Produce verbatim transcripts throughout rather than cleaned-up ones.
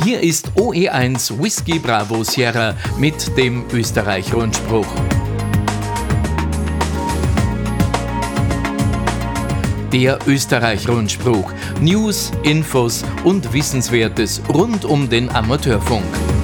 Hier ist O E eins Whisky Bravo Sierra mit dem Österreich-Rundspruch. Der Österreich-Rundspruch. News, Infos und Wissenswertes rund um den Amateurfunk.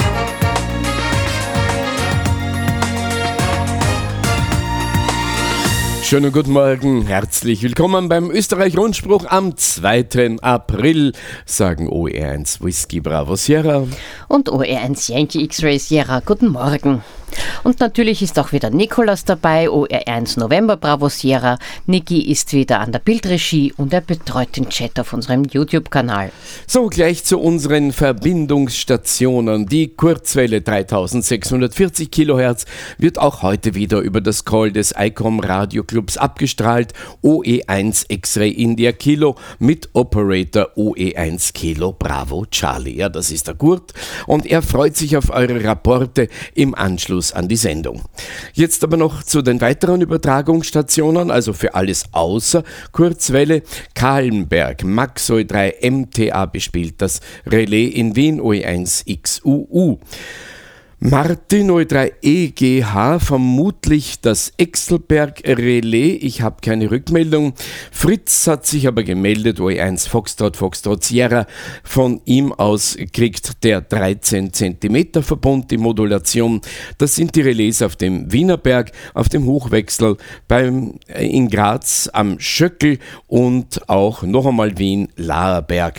Schönen guten Morgen, herzlich willkommen beim Österreich-Rundspruch am zweiten April, sagen O E eins Whisky Bravo Sierra und O E eins Yankee X-Ray Sierra. Guten Morgen. Und natürlich ist auch wieder Nikolaus dabei, O E eins November Bravo Sierra. Niki ist wieder an der Bildregie und er betreut den Chat auf unserem YouTube-Kanal. So, gleich zu unseren Verbindungsstationen. Die Kurzwelle dreitausendsechshundertvierzig Kilohertz wird auch heute wieder über das Call des I C O M Radioclubs abgestrahlt. O E eins X-Ray India Kilo mit Operator O E eins Kilo Bravo Charlie. Ja, das ist der Kurt und er freut sich auf eure Rapporte im Anschluss an die Sendung. Jetzt aber noch zu den weiteren Übertragungsstationen, also für alles außer Kurzwelle. Kahlenberg, Maxoi drei M T A bespielt das Relais in Wien, O E eins X U U. Martin O E drei E G H, vermutlich das Exelberg-Relais, ich habe keine Rückmeldung. Fritz hat sich aber gemeldet, O E eins Foxtrot, Foxtrot Sierra. Von ihm aus kriegt der dreizehn Zentimeter Verbund die Modulation. Das sind die Relais auf dem Wienerberg, auf dem Hochwechsel, beim, in Graz am Schöckel und auch noch einmal Wien, Laerberg.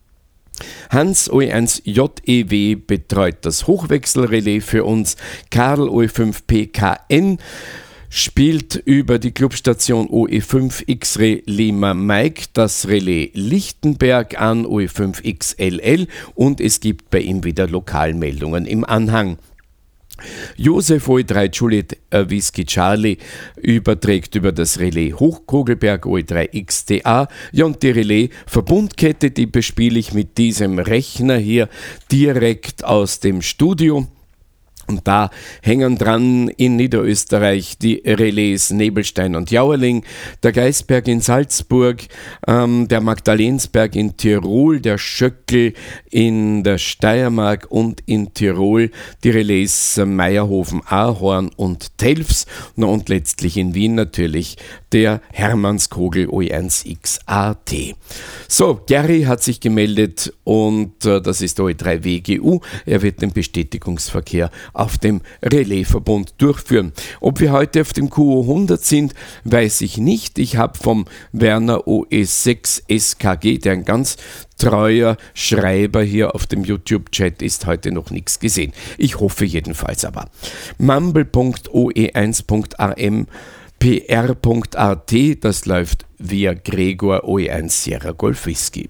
Hans O E eins J E W betreut das Hochwechselrelais für uns. Karl O E fünf P K N spielt über die Clubstation O E fünf X-Ray Lima Mike das Relais Lichtenberg an, O E fünf X L L, und es gibt bei ihm wieder Lokalmeldungen im Anhang. Josef O E drei Juliet äh, Whisky Charlie überträgt über das Relais Hochkogelberg O E drei X T A. Ja, und die Relais-Verbundkette, die bespiele ich mit diesem Rechner hier direkt aus dem Studio. Und da hängen dran in Niederösterreich die Relais Nebelstein und Jauerling, der Geisberg in Salzburg, ähm, der Magdalensberg in Tirol, der Schöckel in der Steiermark und in Tirol, die Relais Meierhofen, Ahorn und Telfs, na, und letztlich in Wien natürlich der Hermannskogel O E eins X A T. So, Gary hat sich gemeldet und äh, das ist O E drei W G U. Er wird den Bestätigungsverkehr auf dem Relaisverbund durchführen. Ob wir heute auf dem Q O hundert sind, weiß ich nicht. Ich habe vom Werner O E sechs S K G, der ein ganz treuer Schreiber hier auf dem YouTube-Chat ist, heute noch nichts gesehen. Ich hoffe jedenfalls aber. mumble punkt o e eins punkt a m p r punkt a t, das läuft via Gregor O E eins Sierra Golf Whisky.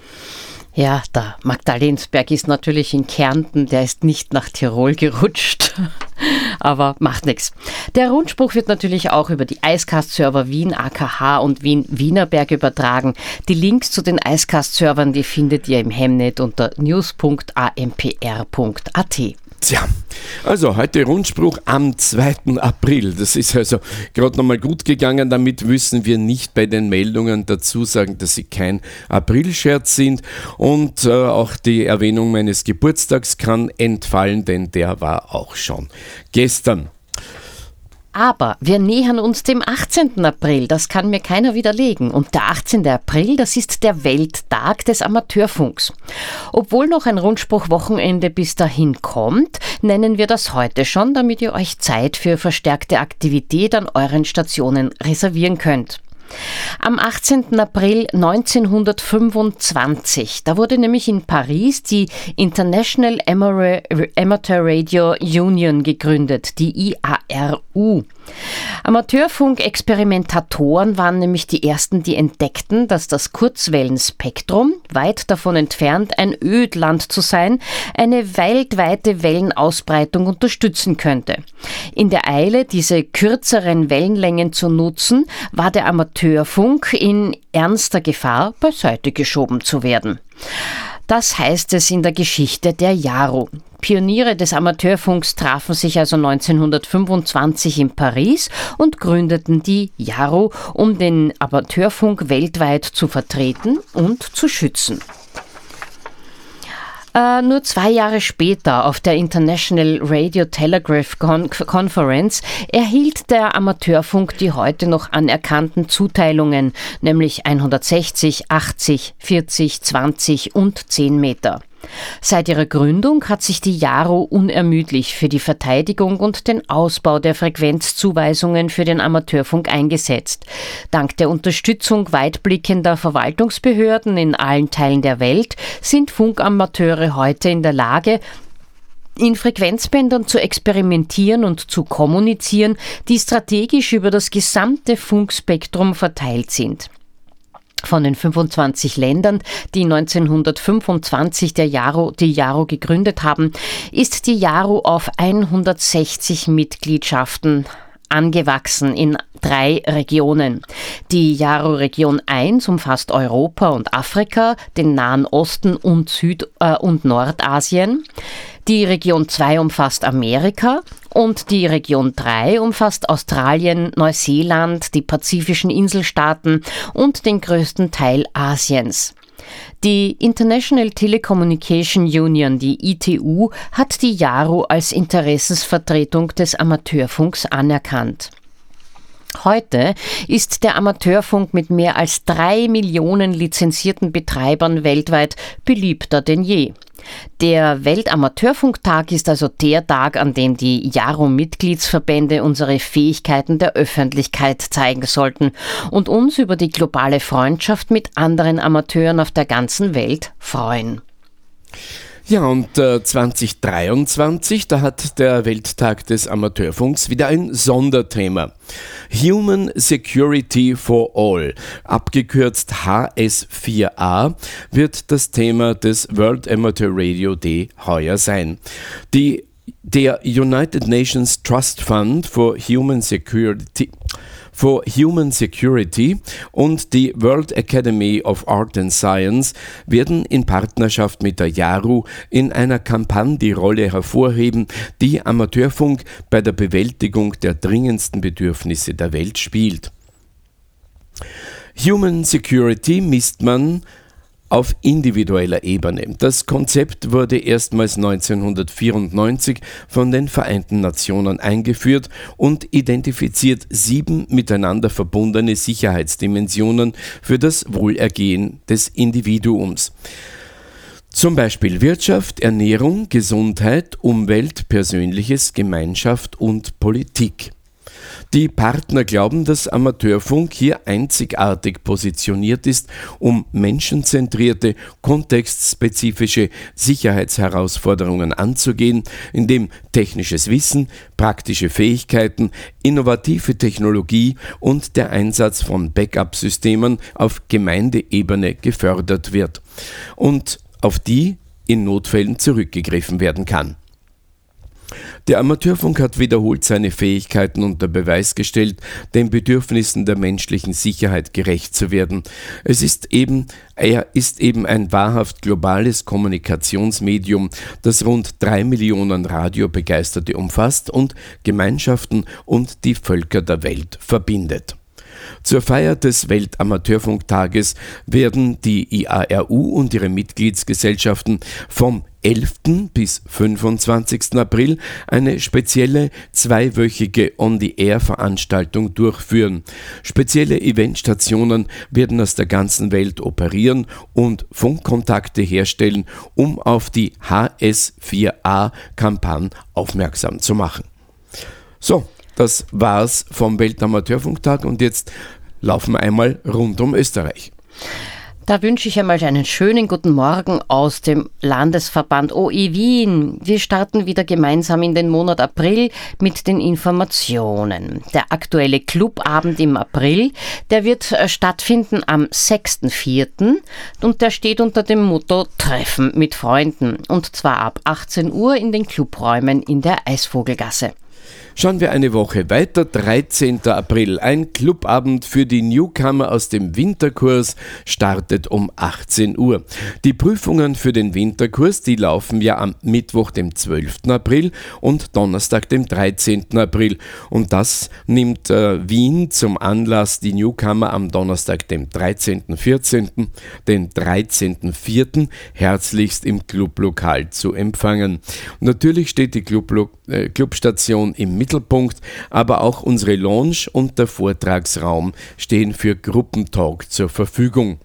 Ja, der Magdalensberg ist natürlich in Kärnten, der ist nicht nach Tirol gerutscht, aber macht nichts. Der Rundspruch wird natürlich auch über die Icecast-Server Wien A K H und Wien Wienerberg übertragen. Die Links zu den Icecast-Servern, die findet ihr im Hemnet unter news punkt a m p r punkt a t. Tja, also heute Rundspruch am zweiten April. Das ist also gerade nochmal gut gegangen. Damit müssen wir nicht bei den Meldungen dazu sagen, dass sie kein Aprilscherz sind. Und äh, auch die Erwähnung meines Geburtstags kann entfallen, denn der war auch schon gestern. Aber wir nähern uns dem achtzehnten April, das kann mir keiner widerlegen. Und der achtzehnte April, das ist der Welttag des Amateurfunks. Obwohl noch ein Rundspruch-Wochenende bis dahin kommt, nennen wir das heute schon, damit ihr euch Zeit für verstärkte Aktivität an euren Stationen reservieren könnt. Am achtzehnten April neunzehnhundertfünfundzwanzig, da wurde nämlich in Paris die International Amateur Radio Union gegründet, die I A R U. Amateurfunk-Experimentatoren waren nämlich die ersten, die entdeckten, dass das Kurzwellenspektrum, weit davon entfernt ein Ödland zu sein, eine weltweite Wellenausbreitung unterstützen könnte. In der Eile, diese kürzeren Wellenlängen zu nutzen, war der Amateurfunk in ernster Gefahr, beiseite geschoben zu werden. Das heißt es in der Geschichte der Jaro. Pioniere des Amateurfunks trafen sich also neunzehnhundertfünfundzwanzig in Paris und gründeten die Jaro, um den Amateurfunk weltweit zu vertreten und zu schützen. Äh, nur zwei Jahre später, auf der International Radio Telegraph Con- Conference, erhielt der Amateurfunk die heute noch anerkannten Zuteilungen, nämlich hundertsechzig, achtzig, vierzig, zwanzig und zehn Meter. Seit ihrer Gründung hat sich die JARO unermüdlich für die Verteidigung und den Ausbau der Frequenzzuweisungen für den Amateurfunk eingesetzt. Dank der Unterstützung weitblickender Verwaltungsbehörden in allen Teilen der Welt sind Funkamateure heute in der Lage, in Frequenzbändern zu experimentieren und zu kommunizieren, die strategisch über das gesamte Funkspektrum verteilt sind. Von den fünfundzwanzig Ländern, die neunzehnhundertfünfundzwanzig der JARO, die JARO gegründet haben, ist die JARO auf hundertsechzig Mitgliedschaften angewachsen in drei Regionen. Die JARO-Region eins umfasst Europa und Afrika, den Nahen Osten und Süd- äh, und Nordasien. Die Region zwei umfasst Amerika und die Region drei umfasst Australien, Neuseeland, die pazifischen Inselstaaten und den größten Teil Asiens. Die International Telecommunication Union, die I T U, hat die JARO als Interessensvertretung des Amateurfunks anerkannt. Heute ist der Amateurfunk mit mehr als drei Millionen lizenzierten Betreibern weltweit beliebter denn je. Der Weltamateurfunktag ist also der Tag, an dem die JARO-Mitgliedsverbände unsere Fähigkeiten der Öffentlichkeit zeigen sollten und uns über die globale Freundschaft mit anderen Amateuren auf der ganzen Welt freuen. Ja, und äh, zwanzig dreiundzwanzig, da hat der Welttag des Amateurfunks wieder ein Sonderthema. Human Security for All, abgekürzt H S vier A, wird das Thema des World Amateur Radio Day heuer sein. Die, der United Nations Trust Fund for Human Security For Human Security und die World Academy of Art and Science werden in Partnerschaft mit der JARO in einer Kampagne die Rolle hervorheben, die Amateurfunk bei der Bewältigung der dringendsten Bedürfnisse der Welt spielt. Human Security misst man auf individueller Ebene. Das Konzept wurde erstmals neunzehnhundertvierundneunzig von den Vereinten Nationen eingeführt und identifiziert sieben miteinander verbundene Sicherheitsdimensionen für das Wohlergehen des Individuums. Zum Beispiel Wirtschaft, Ernährung, Gesundheit, Umwelt, Persönliches, Gemeinschaft und Politik. Die Partner glauben, dass Amateurfunk hier einzigartig positioniert ist, um menschenzentrierte, kontextspezifische Sicherheitsherausforderungen anzugehen, indem technisches Wissen, praktische Fähigkeiten, innovative Technologie und der Einsatz von Backup-Systemen auf Gemeindeebene gefördert wird und auf die in Notfällen zurückgegriffen werden kann. Der Amateurfunk hat wiederholt seine Fähigkeiten unter Beweis gestellt, den Bedürfnissen der menschlichen Sicherheit gerecht zu werden. Es ist eben, er ist eben ein wahrhaft globales Kommunikationsmedium, das rund drei Millionen Radiobegeisterte umfasst und Gemeinschaften und die Völker der Welt verbindet. Zur Feier des Weltamateurfunktages werden die I A R U und ihre Mitgliedsgesellschaften vom elften bis fünfundzwanzigsten April eine spezielle zweiwöchige On-the-Air-Veranstaltung durchführen. Spezielle Eventstationen werden aus der ganzen Welt operieren und Funkkontakte herstellen, um auf die H S vier A-Kampagne aufmerksam zu machen. So, das war's vom Weltamateurfunktag und jetzt laufen wir einmal rund um Österreich. Da wünsche ich einmal einen schönen guten Morgen aus dem Landesverband O E Wien. Wir starten wieder gemeinsam in den Monat April mit den Informationen. Der aktuelle Clubabend im April, der wird stattfinden am sechsten vierten und der steht unter dem Motto Treffen mit Freunden und zwar ab achtzehn Uhr in den Clubräumen in der Eisvogelgasse. Schauen wir eine Woche weiter, dreizehnten April. Ein Clubabend für die Newcomer aus dem Winterkurs startet um achtzehn Uhr. Die Prüfungen für den Winterkurs, die laufen ja am Mittwoch, dem zwölften April und Donnerstag, dem dreizehnten April. Und das nimmt äh, Wien zum Anlass, die Newcomer am Donnerstag, dem dreizehnten vierzehnten, den dreizehnten vierten herzlichst im Clublokal zu empfangen. Natürlich steht die Clublo- äh, Clubstation im Mittelpunkt. Mittelpunkt, aber auch unsere Lounge und der Vortragsraum stehen für Gruppentalk zur Verfügung.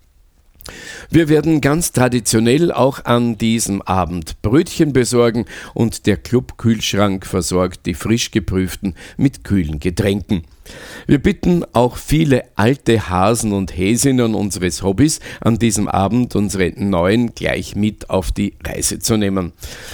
Wir werden ganz traditionell auch an diesem Abend Brötchen besorgen und der Clubkühlschrank versorgt die frisch geprüften mit kühlen Getränken. Wir bitten auch viele alte Hasen und Häsinnen unseres Hobbys an diesem Abend unsere Neuen gleich mit auf die Reise zu nehmen.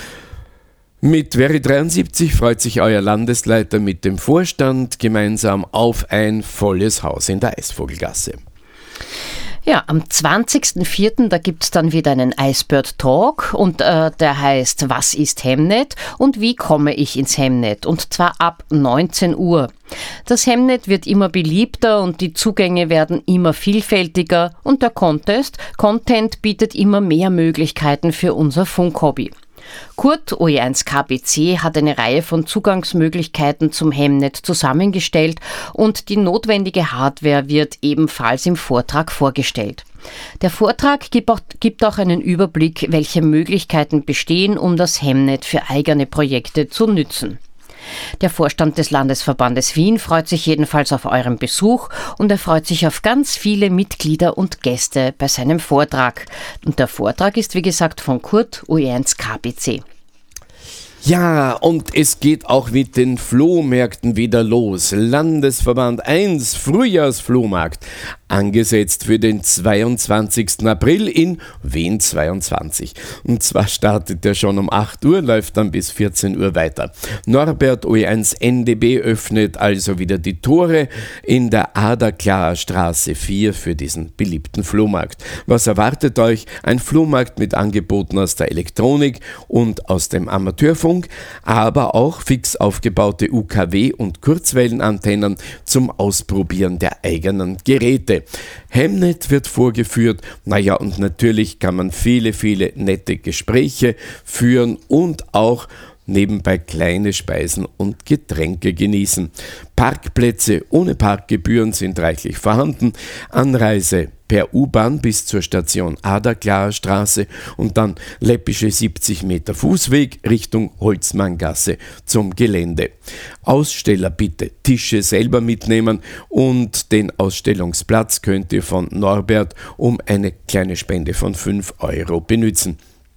Mit Veri dreiundsiebzig freut sich euer Landesleiter mit dem Vorstand gemeinsam auf ein volles Haus in der Eisvogelgasse. Ja, am zwanzigsten vierten da gibt es dann wieder einen Icebird Talk und äh, der heißt Was ist Hemnet und wie komme ich ins Hemnet? Und zwar ab neunzehn Uhr. Das Hemnet wird immer beliebter und die Zugänge werden immer vielfältiger und der Contest, Content bietet immer mehr Möglichkeiten für unser Funkhobby. Kurt O E eins K B C hat eine Reihe von Zugangsmöglichkeiten zum Hemnet zusammengestellt und die notwendige Hardware wird ebenfalls im Vortrag vorgestellt. Der Vortrag gibt auch, gibt auch einen Überblick, welche Möglichkeiten bestehen, um das Hemnet für eigene Projekte zu nützen. Der Vorstand des Landesverbandes Wien freut sich jedenfalls auf euren Besuch und er freut sich auf ganz viele Mitglieder und Gäste bei seinem Vortrag. Und der Vortrag ist wie gesagt von Kurt O E eins K B C. Ja, und es geht auch mit den Flohmärkten wieder los. Landesverband eins, Frühjahrsflohmarkt, angesetzt für den zweiundzwanzigsten April in Wien zweiundzwanzig. Und zwar startet er schon um acht Uhr, läuft dann bis vierzehn Uhr weiter. Norbert O E eins N D B öffnet also wieder die Tore in der Ader-Klarer Straße vier für diesen beliebten Flohmarkt. Was erwartet euch? Ein Flohmarkt mit Angeboten aus der Elektronik und aus dem Amateurfunk, aber auch fix aufgebaute U K W- und Kurzwellenantennen zum Ausprobieren der eigenen Geräte. Hemnet wird vorgeführt, naja, und natürlich kann man viele, viele nette Gespräche führen und auch nebenbei kleine Speisen und Getränke genießen. Parkplätze ohne Parkgebühren sind reichlich vorhanden. Anreise per U-Bahn bis zur Station Ader-Klarer Straße und dann läppische siebzig Meter Fußweg Richtung Holzmanngasse zum Gelände. Aussteller bitte Tische selber mitnehmen und den Ausstellungsplatz könnt ihr von Norbert um eine kleine Spende von fünf Euro benützen.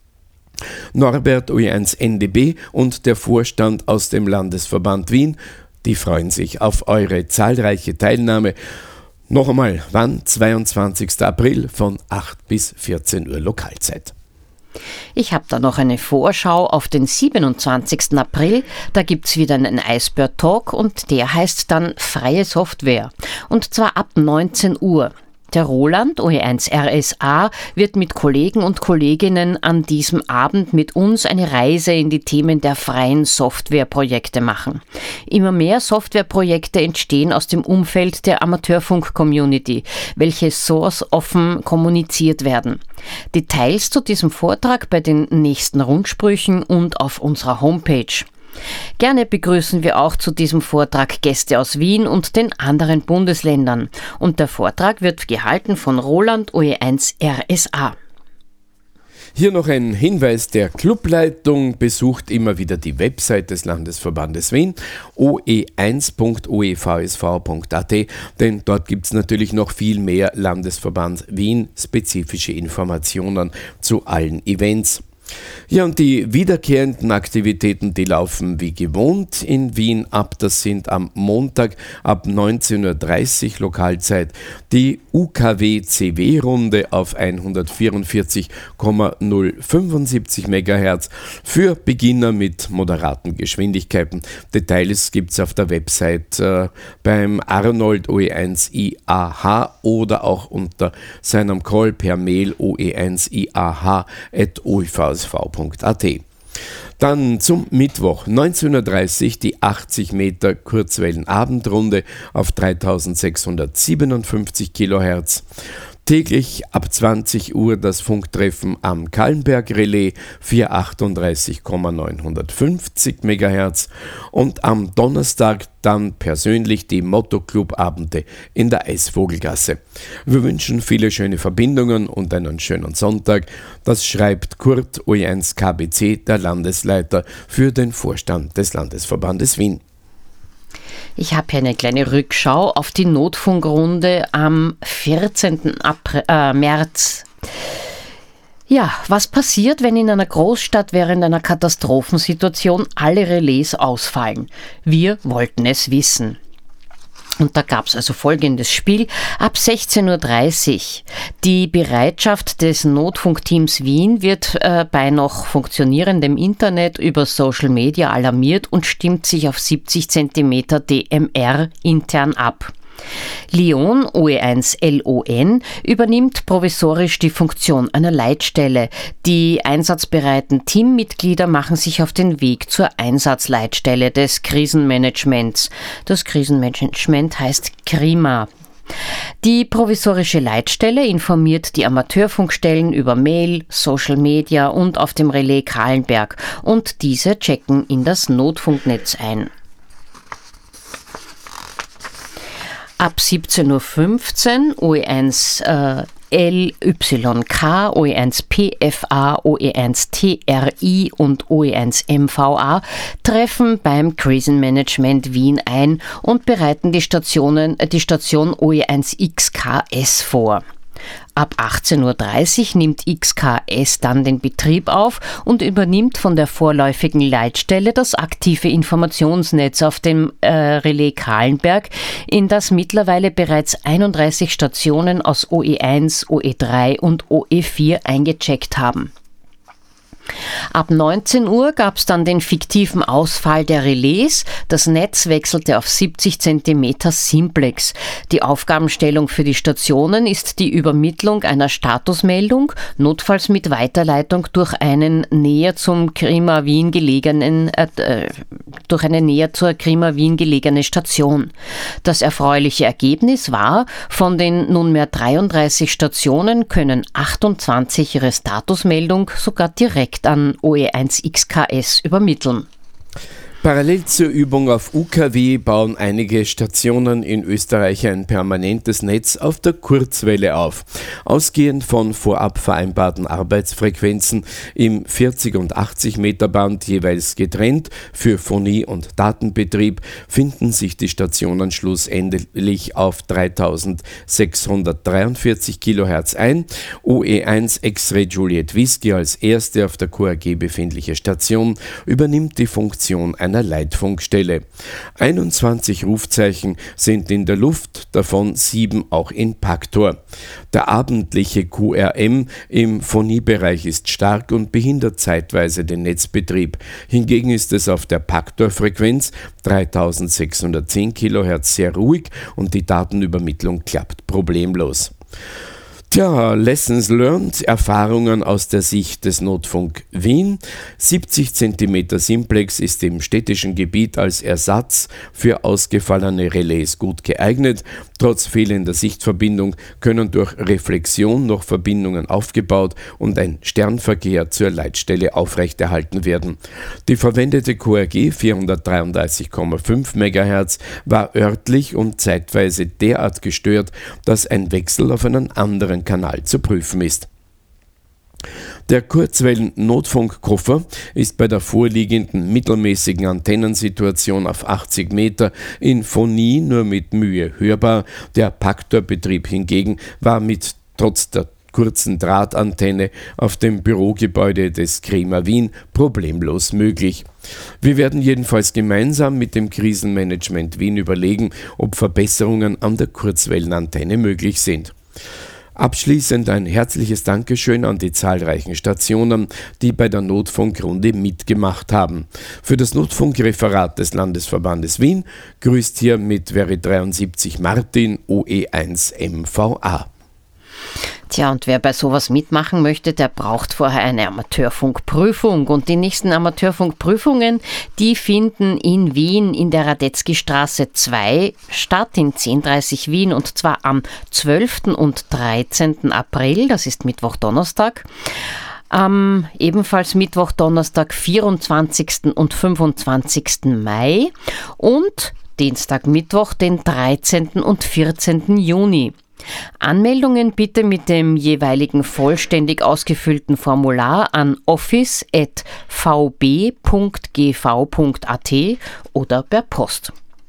Norbert O E eins N D B und der Vorstand aus dem Landesverband Wien, die freuen sich auf eure zahlreiche Teilnahme. Noch einmal, wann? zweiundzwanzigsten April von acht bis vierzehn Uhr Lokalzeit. Ich habe da noch eine Vorschau auf den siebenundzwanzigsten April. Da gibt es wieder einen Icebird Talk und der heißt dann Freie Software. Und zwar ab neunzehn Uhr. Der Roland O E eins R S A wird mit Kollegen und Kolleginnen an diesem Abend mit uns eine Reise in die Themen der freien Softwareprojekte machen. Immer mehr Softwareprojekte entstehen aus dem Umfeld der Amateurfunk-Community, welche source-offen kommuniziert werden. Details zu diesem Vortrag bei den nächsten Rundsprüchen und auf unserer Homepage. Gerne begrüßen wir auch zu diesem Vortrag Gäste aus Wien und den anderen Bundesländern. Und der Vortrag wird gehalten von Roland O E eins R S A. Hier noch ein Hinweis der Clubleitung. Besucht immer wieder die Website des Landesverbandes Wien, o e eins punkt o e v s v punkt a t, denn dort gibt es natürlich noch viel mehr Landesverband Wien spezifische Informationen zu allen Events. Ja, und die wiederkehrenden Aktivitäten, die laufen wie gewohnt in Wien ab. Das sind am Montag ab neunzehn Uhr dreißig Lokalzeit die U K W-C W-Runde auf hundertvierundvierzig Komma null fünfundsiebzig Megahertz für Beginner mit moderaten Geschwindigkeiten. Details gibt es auf der Website äh, beim Arnold O E eins I A H oder auch unter seinem Call per Mail o e eins i a h at o e v s v punkt a t. Dann zum Mittwoch neunzehn Uhr dreißig die achtzig Meter Kurzwellenabendrunde auf dreitausendsechshundertsiebenundfünfzig Kilohertz. Täglich ab zwanzig Uhr das Funktreffen am Kahlenberg-Relais vierhundertachtunddreißig neunhundertfünfzig Megahertz und am Donnerstag dann persönlich die Motto-Club-Abende in der Eisvogelgasse. Wir wünschen viele schöne Verbindungen und einen schönen Sonntag. Das schreibt Kurt O E eins K B C, der Landesleiter für den Vorstand des Landesverbandes Wien. Ich habe hier eine kleine Rückschau auf die Notfunkrunde am vierzehnten März. Ja, was passiert, wenn in einer Großstadt während einer Katastrophensituation alle Relais ausfallen? Wir wollten es wissen. Und da gab es also folgendes Spiel ab sechzehn Uhr dreißig. Die Bereitschaft des Notfunkteams Wien wird äh, bei noch funktionierendem Internet über Social Media alarmiert und stimmt sich auf siebzig Zentimeter D M R intern ab. Lyon O E eins L O N übernimmt provisorisch die Funktion einer Leitstelle. Die einsatzbereiten Teammitglieder machen sich auf den Weg zur Einsatzleitstelle des Krisenmanagements. Das Krisenmanagement heißt KRIMA. Die provisorische Leitstelle informiert die Amateurfunkstellen über Mail, Social Media und auf dem Relais Kahlenberg und diese checken in das Notfunknetz ein. Ab siebzehn Uhr fünfzehn O E eins äh, L Y K, O E eins P F A, O E eins T R I und O E eins M V A treffen beim Krisenmanagement Wien ein und bereiten die, Stationen, die Station O E eins X K S vor. Ab achtzehn Uhr dreißig nimmt X K S dann den Betrieb auf und übernimmt von der vorläufigen Leitstelle das aktive Informationsnetz auf dem äh, Relais Kahlenberg, in das mittlerweile bereits einunddreißig Stationen aus O E eins, O E drei und O E vier eingecheckt haben. Ab neunzehn Uhr gab es dann den fiktiven Ausfall der Relais. Das Netz wechselte auf siebzig Zentimeter Simplex. Die Aufgabenstellung für die Stationen ist die Übermittlung einer Statusmeldung, notfalls mit Weiterleitung durch einen näher zum KRIMA Wien gelegenen, äh, durch eine näher zur KRIMA Wien gelegene Station. Das erfreuliche Ergebnis war, von den nunmehr dreiunddreißig Stationen können achtundzwanzig ihre Statusmeldung sogar direkt an O E eins X K S übermitteln. Parallel zur Übung auf U K W bauen einige Stationen in Österreich ein permanentes Netz auf der Kurzwelle auf. Ausgehend von vorab vereinbarten Arbeitsfrequenzen im vierzig und achtzig Meter Band jeweils getrennt für Phonie- und Datenbetrieb finden sich die Stationen schlussendlich auf dreitausendsechshundertdreiundvierzig Kilohertz ein. O E eins X-Ray Juliet Whisky als erste auf der Q A G befindliche Station übernimmt die Funktion einer Leitfunkstelle. einundzwanzig Rufzeichen sind in der Luft, davon sieben auch in Paktor. Der abendliche Q R M im Phoniebereich ist stark und behindert zeitweise den Netzbetrieb. Hingegen ist es auf der Paktor-Frequenz dreitausendsechshundertzehn Kilohertz sehr ruhig und die Datenübermittlung klappt problemlos. Tja, Lessons learned, Erfahrungen aus der Sicht des Notfunk Wien. siebzig Zentimeter Simplex ist im städtischen Gebiet als Ersatz für ausgefallene Relais gut geeignet. Trotz fehlender Sichtverbindung können durch Reflexion noch Verbindungen aufgebaut und ein Sternverkehr zur Leitstelle aufrechterhalten werden. Die verwendete Q R G vierhundertdreiunddreißig Komma fünf Megahertz war örtlich und zeitweise derart gestört, dass ein Wechsel auf einen anderen Kanal zu prüfen ist. Der Kurzwellen-Notfunkkoffer ist bei der vorliegenden mittelmäßigen Antennensituation auf achtzig Meter in Phonie nur mit Mühe hörbar. Der Paktorbetrieb hingegen war mit trotz der kurzen Drahtantenne auf dem Bürogebäude des KRIMA Wien problemlos möglich. Wir werden jedenfalls gemeinsam mit dem Krisenmanagement Wien überlegen, ob Verbesserungen an der Kurzwellenantenne möglich sind. Abschließend ein herzliches Dankeschön an die zahlreichen Stationen, die bei der Notfunkrunde mitgemacht haben. Für das Notfunkreferat des Landesverbandes Wien grüßt hier mit Veri dreiundsiebzig Martin O E eins M V A. Tja, und wer bei sowas mitmachen möchte, der braucht vorher eine Amateurfunkprüfung. Und die nächsten Amateurfunkprüfungen, die finden in Wien in der Radetzky-Straße zwei statt, in zehn dreißig Wien, und zwar am zwölften und dreizehnten April, das ist Mittwoch, Donnerstag. Am ebenfalls Mittwoch, Donnerstag, vierundzwanzigsten und fünfundzwanzigsten Mai und Dienstag, Mittwoch, den dreizehnten und vierzehnten Juni. Anmeldungen bitte mit dem jeweiligen vollständig ausgefüllten Formular an office at v b punkt g v punkt a t oder per Post.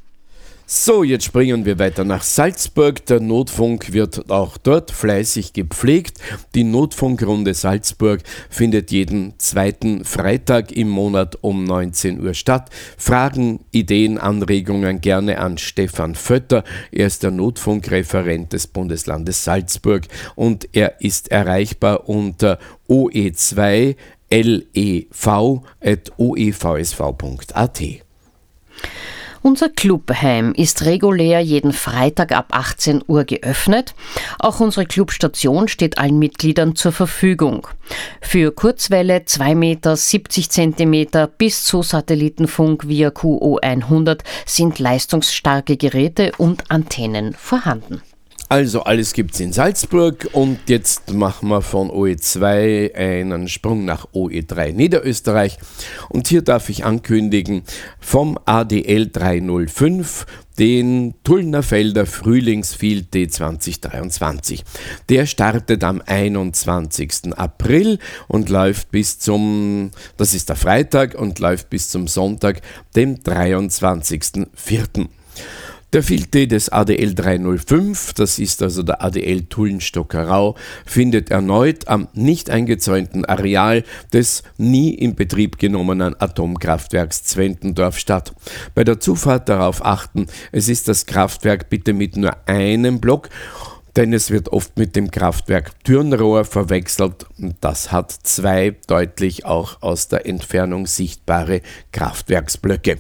So, jetzt springen wir weiter nach Salzburg. Der Notfunk wird auch dort fleißig gepflegt. Die Notfunkrunde Salzburg findet jeden zweiten Freitag im Monat um neunzehn Uhr statt. Fragen, Ideen, Anregungen gerne an Stefan Vötter. Er ist der Notfunkreferent des Bundeslandes Salzburg und er ist erreichbar unter o e zwei lev at o e v s v punkt a t. Unser Clubheim ist regulär jeden Freitag ab achtzehn Uhr geöffnet. Auch unsere Clubstation steht allen Mitgliedern zur Verfügung. Für Kurzwelle zwei Meter siebzig Zentimeter bis zu Satellitenfunk via Q O hundert sind leistungsstarke Geräte und Antennen vorhanden. Also alles gibt's in Salzburg und jetzt machen wir von O E zwei einen Sprung nach O E drei Niederösterreich und hier darf ich ankündigen vom A D L dreihundertfünf den Tullnerfelder Frühlingsfield D zwanzig dreiundzwanzig. Der startet am einundzwanzigsten April und läuft bis zum, das ist der Freitag, und läuft bis zum Sonntag, dem dreiundzwanzigsten vierten Der Field Day des A D L dreihundertfünf, das ist also der A D L Tullen-Stockerau, findet erneut am nicht eingezäunten Areal des nie in Betrieb genommenen Atomkraftwerks Zwentendorf statt. Bei der Zufahrt darauf achten, es ist das Kraftwerk bitte mit nur einem Block, denn es wird oft mit dem Kraftwerk Türnrohr verwechselt und das hat zwei deutlich auch aus der Entfernung sichtbare Kraftwerksblöcke.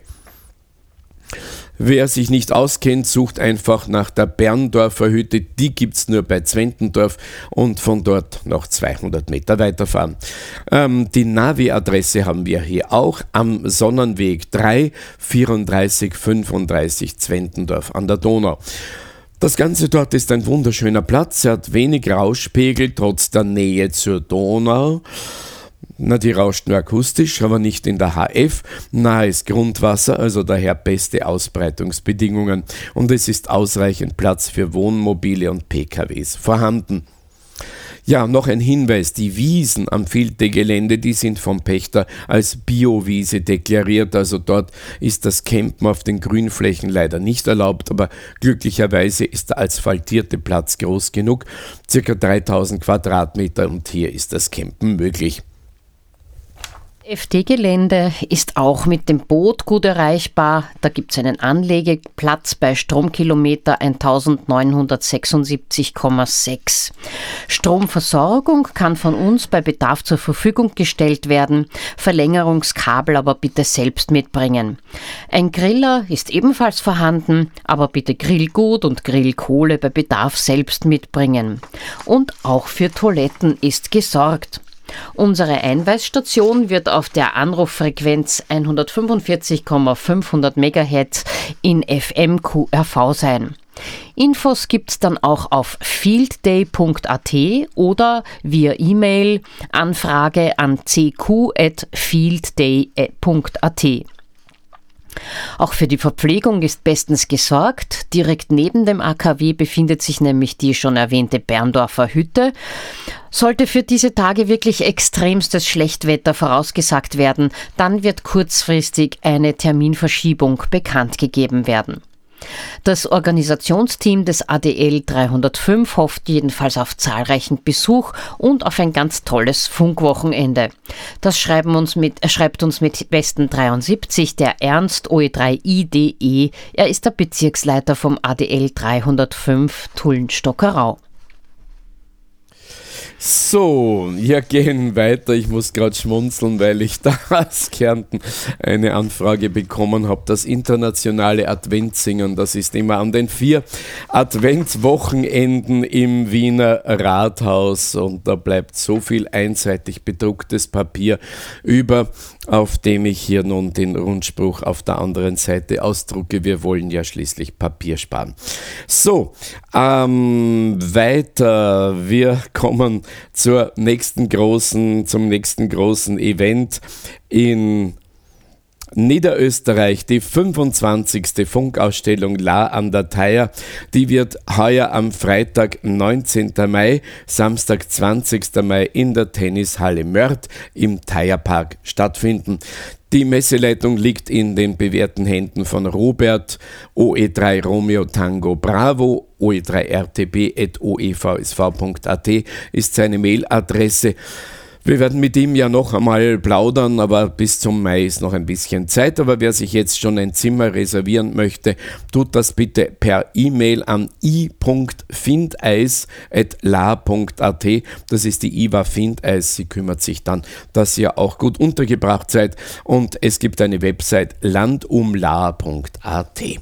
Wer sich nicht auskennt, sucht einfach nach der Berndorfer Hütte. Die gibt es nur bei Zwentendorf und von dort noch zweihundert Meter weiterfahren. Ähm, die Navi-Adresse haben wir hier auch am Sonnenweg drei vierunddreißig fünfunddreißig Zwentendorf an der Donau. Das Ganze dort ist ein wunderschöner Platz. Er hat wenig Rauschpegel trotz der Nähe zur Donau. Na, die rauscht nur akustisch, aber nicht in der H F. Nahes Grundwasser, also daher beste Ausbreitungsbedingungen. Und es ist ausreichend Platz für Wohnmobile und P K Ws vorhanden. Ja, noch ein Hinweis, die Wiesen am Field-Day-Gelände, die sind vom Pächter als Biowiese deklariert, also dort ist das Campen auf den Grünflächen leider nicht erlaubt, aber glücklicherweise ist der asphaltierte Platz groß genug, circa dreitausend Quadratmeter, und hier ist das Campen möglich. F D-Gelände ist auch mit dem Boot gut erreichbar. Da gibt es einen Anlegeplatz bei Stromkilometer eintausendneunhundertsechsundsiebzig Komma sechs. Stromversorgung kann von uns bei Bedarf zur Verfügung gestellt werden. Verlängerungskabel aber bitte selbst mitbringen. Ein Griller ist ebenfalls vorhanden, aber bitte Grillgut und Grillkohle bei Bedarf selbst mitbringen. Und auch für Toiletten ist gesorgt. Unsere Einweisstation wird auf der Anruffrequenz hundertfünfundvierzig Komma fünfhundert Megahertz in F M Q R V sein. Infos gibt's dann auch auf fieldday punkt a t oder via E-Mail Anfrage an c q at fieldday punkt a t. Auch für die Verpflegung ist bestens gesorgt. Direkt neben dem A K W befindet sich nämlich die schon erwähnte Berndorfer Hütte. Sollte für diese Tage wirklich extremstes Schlechtwetter vorausgesagt werden, dann wird kurzfristig eine Terminverschiebung bekannt gegeben werden. Das Organisationsteam des A D L dreihundertfünf hofft jedenfalls auf zahlreichen Besuch und auf ein ganz tolles Funkwochenende. Das schreiben uns mit, er schreibt uns mit besten dreiundsiebzig der Ernst O E drei I D E. Er ist der Bezirksleiter vom A D L dreihundertfünf Tullen-Stockerau. So, wir gehen weiter. Ich muss gerade schmunzeln, weil ich da aus Kärnten eine Anfrage bekommen habe. Das internationale Adventssingen, das ist immer an den vier Adventswochenenden im Wiener Rathaus. Und da bleibt so viel einseitig bedrucktes Papier über, auf dem ich hier nun den Rundspruch auf der anderen Seite ausdrucke. Wir wollen ja schließlich Papier sparen. So, ähm, weiter. Wir kommen zur nächsten großen, zum nächsten großen Event in Niederösterreich, die fünfundzwanzigste Funkausstellung La an der Theier, die wird heuer am Freitag, neunzehnten Mai, Samstag, zwanzigsten Mai in der Tennishalle Mörth im Theierpark stattfinden. Die Messeleitung liegt in den bewährten Händen von Robert, O E drei Romeo Tango Bravo, O E drei R T B at o e v s v punkt a t ist seine Mailadresse. Wir werden mit ihm ja noch einmal plaudern, aber bis zum Mai ist noch ein bisschen Zeit. Aber wer sich jetzt schon ein Zimmer reservieren möchte, tut das bitte per E-Mail an i punkt findeis at la punkt a t. Das ist die Iva Findeis. Sie kümmert sich dann, dass ihr auch gut untergebracht seid. Und es gibt eine Website landumla punkt a t.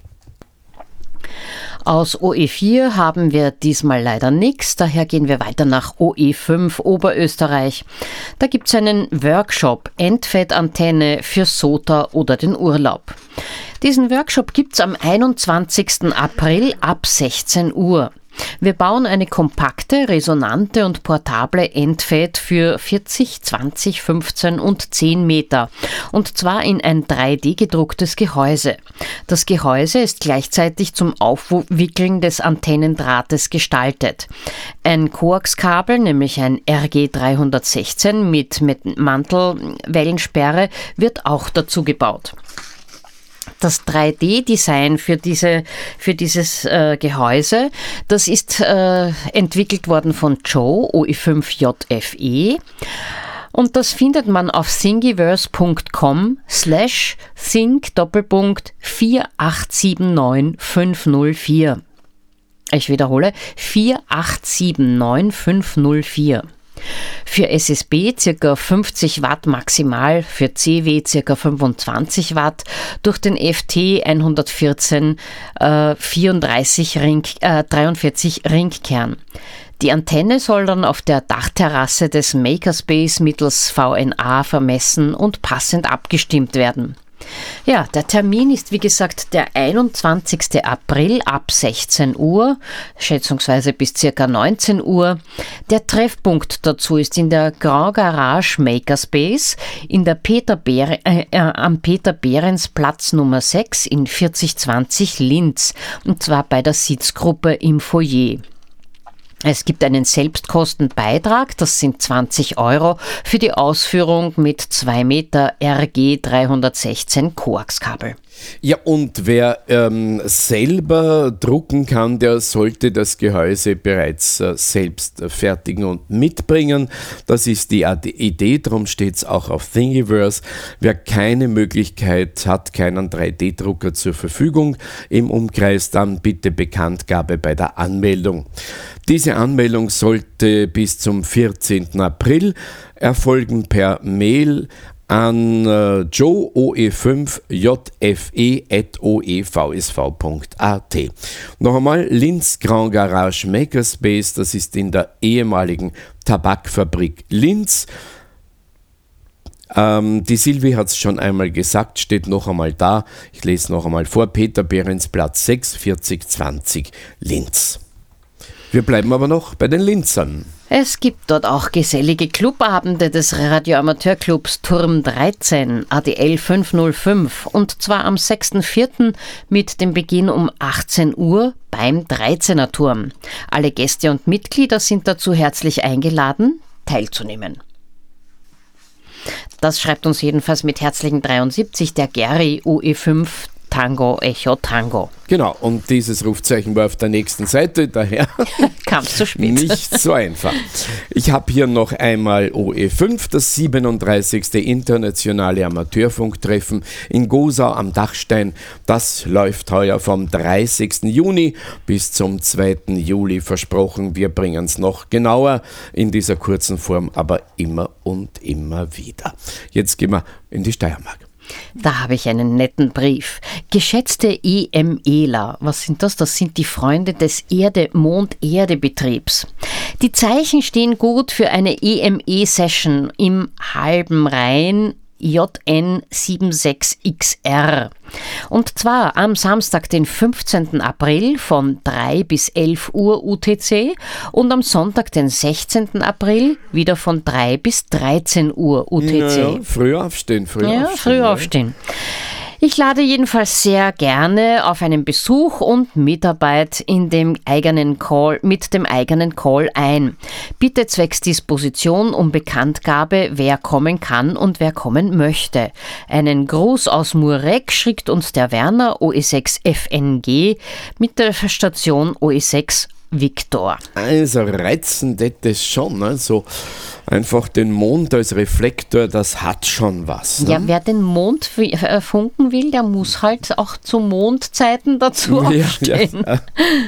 Aus O E vier haben wir diesmal leider nichts, daher gehen wir weiter nach O E fünf Oberösterreich. Da gibt es einen Workshop Endfettantenne für S O T A oder den Urlaub. Diesen Workshop gibt es am einundzwanzigsten April ab sechzehn Uhr. Wir bauen eine kompakte, resonante und portable Endfett für vierzig, zwanzig, fünfzehn und zehn Meter. Und zwar in ein drei D gedrucktes Gehäuse. Das Gehäuse ist gleichzeitig zum Aufwickeln des Antennendrahtes gestaltet. Ein Koaxkabel, nämlich ein R G dreihundertsechzehn mit, mit Mantelwellensperre, wird auch dazu gebaut. Das drei D-Design für, diese, für dieses äh, Gehäuse, das ist äh, entwickelt worden von Joe, O E fünf J F E. Und das findet man auf thingiverse punkt com slash think Doppelpunkt vier acht sieben neun fünf null vier. Ich wiederhole, vier acht sieben neun fünf null vier. Für S S B ca. fünfzig Watt maximal, für C W ca. fünfundzwanzig Watt, durch den F T hundertvierzehn äh, vierunddreißig Ring, äh, dreiundvierzig Ringkern. Die Antenne soll dann auf der Dachterrasse des Makerspace mittels V N A vermessen und passend abgestimmt werden. Ja, der Termin ist wie gesagt der einundzwanzigsten April ab sechzehn Uhr, schätzungsweise bis ca. neunzehn Uhr. Der Treffpunkt dazu ist in der Grand Garage Makerspace in der Peter Behr- äh, äh, am Peter-Behrens-Platz Nummer sechs in vierzig zwanzig Linz, und zwar bei der Sitzgruppe im Foyer. Es gibt einen Selbstkostenbeitrag, das sind zwanzig Euro, für die Ausführung mit zwei Meter R G dreihundertsechzehn Koaxkabel. Ja, und wer ähm, selber drucken kann, der sollte das Gehäuse bereits äh, selbst äh, fertigen und mitbringen. Das ist die Idee, darum steht es auch auf Thingiverse. Wer keine Möglichkeit hat, keinen drei D Drucker zur Verfügung im Umkreis, dann bitte Bekanntgabe bei der Anmeldung. Diese Anmeldung sollte bis zum vierzehnten April erfolgen per Mail an äh, joe O E fünf J F E at o e v s v punkt a t. Noch einmal, Linz Grand Garage Makerspace, das ist in der ehemaligen Tabakfabrik Linz. Ähm, die Silvi hat es schon einmal gesagt, steht noch einmal da. Ich lese noch einmal vor, Peter-Behrens-Platz sechs, vierzig zwanzig Linz. Wir bleiben aber noch bei den Linzern. Es gibt dort auch gesellige Clubabende des Radioamateurclubs Turm dreizehn, A D L fünfhundertfünf, und zwar am sechsten vierten mit dem Beginn um achtzehn Uhr beim dreizehner Turm. Alle Gäste und Mitglieder sind dazu herzlich eingeladen, teilzunehmen. Das schreibt uns jedenfalls mit herzlichen dreiundsiebzig der Gary, O E fünf Tango, Echo, Tango. Genau, und dieses Rufzeichen war auf der nächsten Seite, daher kam es zu spät. Nicht so einfach. Ich habe hier noch einmal O E fünf, das siebenunddreißigste internationale Amateurfunktreffen in Gosau am Dachstein. Das läuft heuer vom dreißigsten Juni bis zum zweiten Juli. Versprochen, wir bringen es noch genauer in dieser kurzen Form, aber immer und immer wieder. Jetzt gehen wir in die Steiermark. Da habe ich einen netten Brief. Geschätzte EMEler, was sind das? Das sind die Freunde des Erde-Mond-Erde-Betriebs. Die Zeichen stehen gut für eine E M E-Session im halben Rhein J N sechsundsiebzig X R. Und zwar am Samstag, den fünfzehnten April von drei bis elf Uhr U T C und am Sonntag, den sechzehnten April wieder von drei bis dreizehn Uhr U T C. Ja, früh aufstehen, früh ja, aufstehen. Früh aufstehen. Ich lade jedenfalls sehr gerne auf einen Besuch und Mitarbeit in dem eigenen Call, mit dem eigenen Call ein. Bitte zwecks Disposition um Bekanntgabe, wer kommen kann und wer kommen möchte. Einen Gruß aus Murek schickt uns der Werner O E sechs F N G mit der Station O E sechs Victor. Also reizend das schon, ne? So einfach den Mond als Reflektor, das hat schon was. Ne? Ja, wer den Mond f- funken will, der muss halt auch zu Mondzeiten dazu aufstehen. Ja, ja.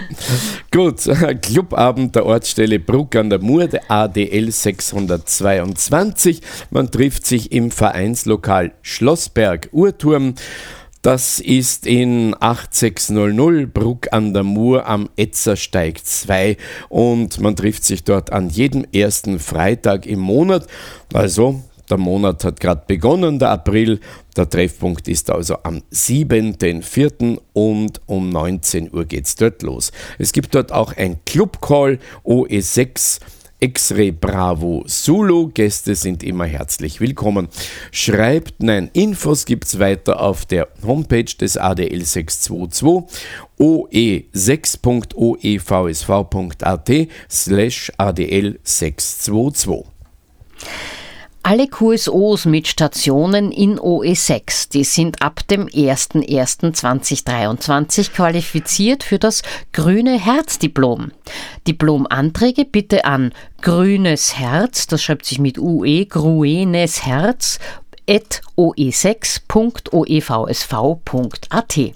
Gut, Clubabend der Ortsstelle Bruck an der Mur, der A D L sechshundertzweiundzwanzig. Man trifft sich im Vereinslokal Schlossberg Uhrturm. Das ist in achtzigtausendnull Bruck an der Mur am Etzersteig zwei und man trifft sich dort an jedem ersten Freitag im Monat. Also der Monat hat gerade begonnen, der April. Der Treffpunkt ist also am siebenten vierten und um neunzehn Uhr geht's dort los. Es gibt dort auch ein Clubcall O E sechs X-Ray Bravo Zulu. Gäste sind immer herzlich willkommen. Schreibt, nein, Infos gibt's weiter auf der Homepage des A D L sechshundertzweiundzwanzig o e sechs punkt o e v s v punkt a t slash A D L sechshundertzweiundzwanzig. Alle Q S Os mit Stationen in O E sechs, die sind ab dem ersten ersten zweitausenddreiundzwanzig qualifiziert für das Grüne Herz-Diplom. Diplomanträge bitte an grünes Herz, das schreibt sich mit U E, grünes Herz, at o e sechs punkt o e v s v punkt a t.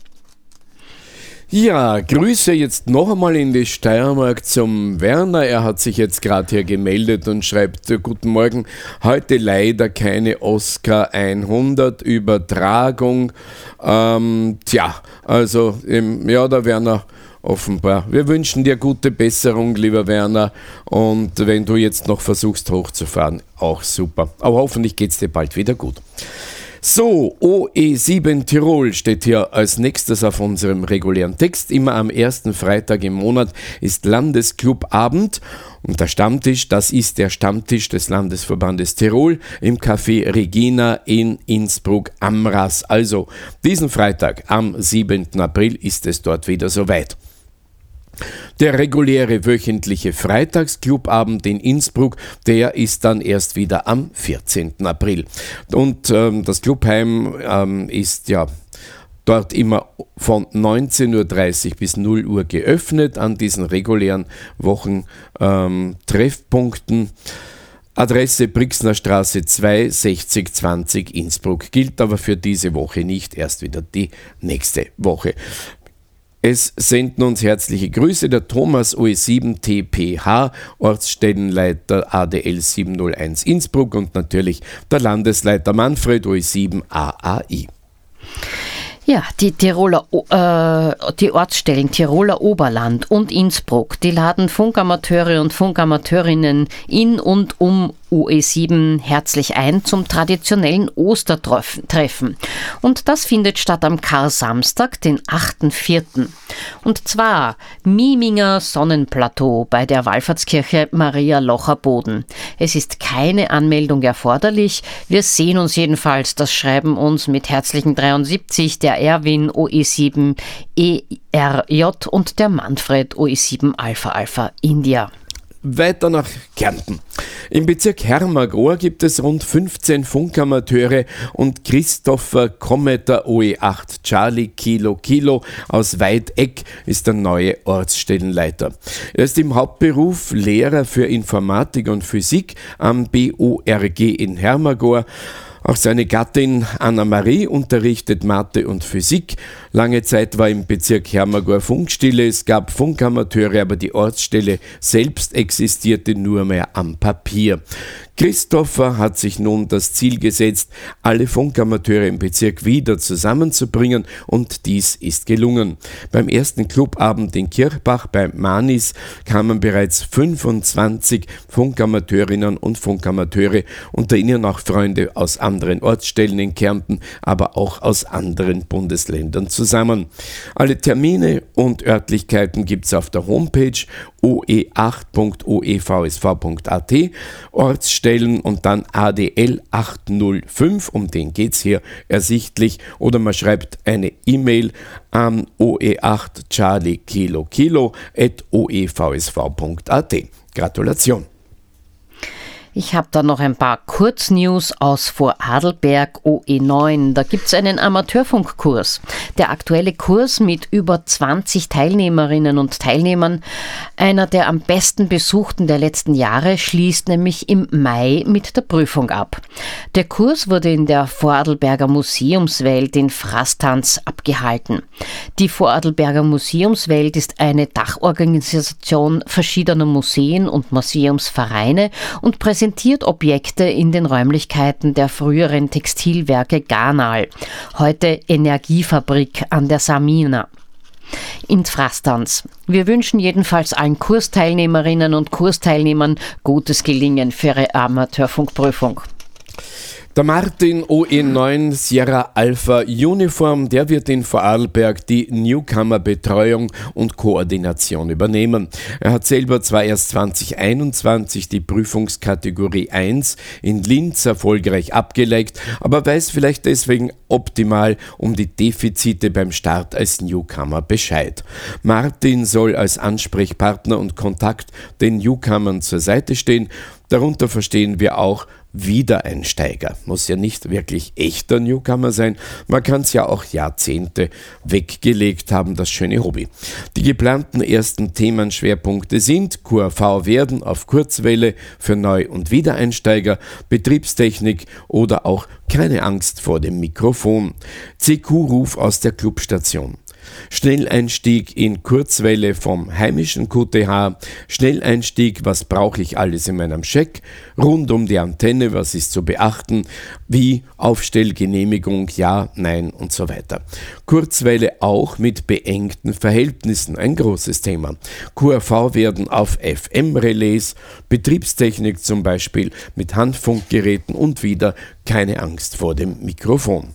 Ja, Grüße jetzt noch einmal in die Steiermark zum Werner. Er hat sich jetzt gerade hier gemeldet und schreibt, guten Morgen, heute leider keine Oscar hundert Übertragung. Ähm, tja, also ähm, ja, der Werner offenbar. Wir wünschen dir gute Besserung, lieber Werner. Und wenn du jetzt noch versuchst hochzufahren, auch super. Aber hoffentlich geht's dir bald wieder gut. So, O E sieben Tirol steht hier als nächstes auf unserem regulären Text. Immer am ersten Freitag im Monat ist Landesclubabend und der Stammtisch, das ist der Stammtisch des Landesverbandes Tirol im Café Regina in Innsbruck-Amras. Also diesen Freitag am siebenten April ist es dort wieder soweit. Der reguläre wöchentliche Freitagsclubabend in Innsbruck, der ist dann erst wieder am vierzehnten April. Und ähm, das Clubheim ähm, ist ja dort immer von neunzehn Uhr dreißig bis null Uhr geöffnet an diesen regulären Wochentreffpunkten. Ähm, Adresse Brixner Straße zwei, sechzig zwanzig Innsbruck, gilt aber für diese Woche nicht, erst wieder die nächste Woche. Es senden uns herzliche Grüße der Thomas O E sieben T P H, Ortsstellenleiter A D L siebenhunderteins Innsbruck und natürlich der Landesleiter Manfred O E sieben A A I. Ja, die Tiroler, äh, die Ortsstellen Tiroler Oberland und Innsbruck, die laden Funkamateure und Funkamateurinnen in und um U E sieben herzlich ein zum traditionellen Ostertreffen. Und das findet statt am Kar-Samstag, den achten vierten Und zwar Mieminger Sonnenplateau bei der Wallfahrtskirche Maria Locher-Boden. Es ist keine Anmeldung erforderlich. Wir sehen uns jedenfalls, das schreiben uns mit herzlichen dreiundsiebzig der Erwin O E sieben E R J und der Manfred O E sieben Alpha Alpha India. Weiter nach Kärnten. Im Bezirk Hermagor gibt es rund fünfzehn Funkamateure und Christopher Kommeter O E acht Charlie Kilo Kilo aus Weideck ist der neue Ortsstellenleiter. Er ist im Hauptberuf Lehrer für Informatik und Physik am B O R G in Hermagor. Auch seine Gattin Anna-Marie unterrichtet Mathe und Physik. Lange Zeit war im Bezirk Hermagor Funkstille. Es gab Funkamateure, aber die Ortsstelle selbst existierte nur mehr am Papier. Christopher hat sich nun das Ziel gesetzt, alle Funkamateure im Bezirk wieder zusammenzubringen, und dies ist gelungen. Beim ersten Clubabend in Kirchbach bei Manis kamen bereits fünfundzwanzig Funkamateurinnen und Funkamateure, unter ihnen auch Freunde aus anderen Ortsstellen in Kärnten, aber auch aus anderen Bundesländern zusammen. Alle Termine und Örtlichkeiten gibt es auf der Homepage o e acht punkt o e v s v punkt a t, Ortsstellen und dann A D L acht null fünf, um den geht es hier ersichtlich, oder man schreibt eine E-Mail an o e acht Charlie Kilo Kilo at o e v s v punkt a t. Gratulation! Ich habe da noch ein paar Kurznews aus Vorarlberg O E neun. Da gibt es einen Amateurfunkkurs. Der aktuelle Kurs mit über zwanzig Teilnehmerinnen und Teilnehmern, einer der am besten besuchten der letzten Jahre, schließt nämlich im Mai mit der Prüfung ab. Der Kurs wurde in der Vorarlberger Museumswelt in Frastanz abgehalten. Die Vorarlberger Museumswelt ist eine Dachorganisation verschiedener Museen und Museumsvereine und präsentiert präsentiert Objekte in den Räumlichkeiten der früheren Textilwerke Garnal, heute Energiefabrik an der Samina in Frastanz. Wir wünschen jedenfalls allen Kursteilnehmerinnen und Kursteilnehmern gutes Gelingen für ihre Amateurfunkprüfung. Der Martin O E neun Sierra Alpha Uniform, der wird in Vorarlberg die Newcomer-Betreuung und Koordination übernehmen. Er hat selber zwar erst zwanzig einundzwanzig die Prüfungskategorie eins in Linz erfolgreich abgelegt, aber weiß vielleicht deswegen optimal um die Defizite beim Start als Newcomer Bescheid. Martin soll als Ansprechpartner und Kontakt den Newcomern zur Seite stehen. Darunter verstehen wir auch Wiedereinsteiger. Muss ja nicht wirklich echter Newcomer sein, man kann es ja auch Jahrzehnte weggelegt haben, das schöne Hobby. Die geplanten ersten Themenschwerpunkte sind Q R V werden auf Kurzwelle für Neu- und Wiedereinsteiger, Betriebstechnik oder auch keine Angst vor dem Mikrofon. C Q-Ruf aus der Clubstation. Schnelleinstieg in Kurzwelle vom heimischen Q T H, Schnelleinstieg, was brauche ich alles in meinem Scheck, rund um die Antenne, was ist zu beachten, wie Aufstellgenehmigung, ja, nein und so weiter. Kurzwelle auch mit beengten Verhältnissen, ein großes Thema. Q R V werden auf F M-Relais, Betriebstechnik zum Beispiel mit Handfunkgeräten und wieder keine Angst vor dem Mikrofon.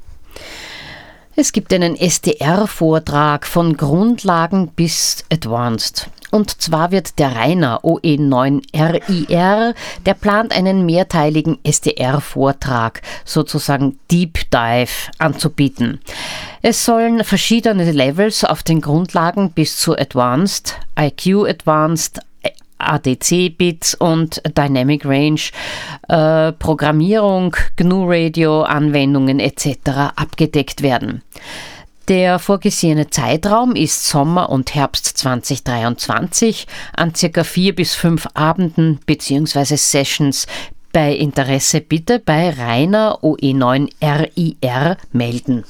Es gibt einen S D R-Vortrag von Grundlagen bis Advanced. Und zwar wird der Rainer O E neun R I R, der plant einen mehrteiligen S D R-Vortrag, sozusagen Deep Dive, anzubieten. Es sollen verschiedene Levels auf den Grundlagen bis zu Advanced, I Q Advanced, A D C-Bits und Dynamic Range, äh, Programmierung, G N U-Radio-Anwendungen et cetera abgedeckt werden. Der vorgesehene Zeitraum ist Sommer und Herbst zwanzig dreiundzwanzig an circa vier bis fünf Abenden bzw. Sessions. Bei Interesse bitte bei Rainer O E neun R I R melden.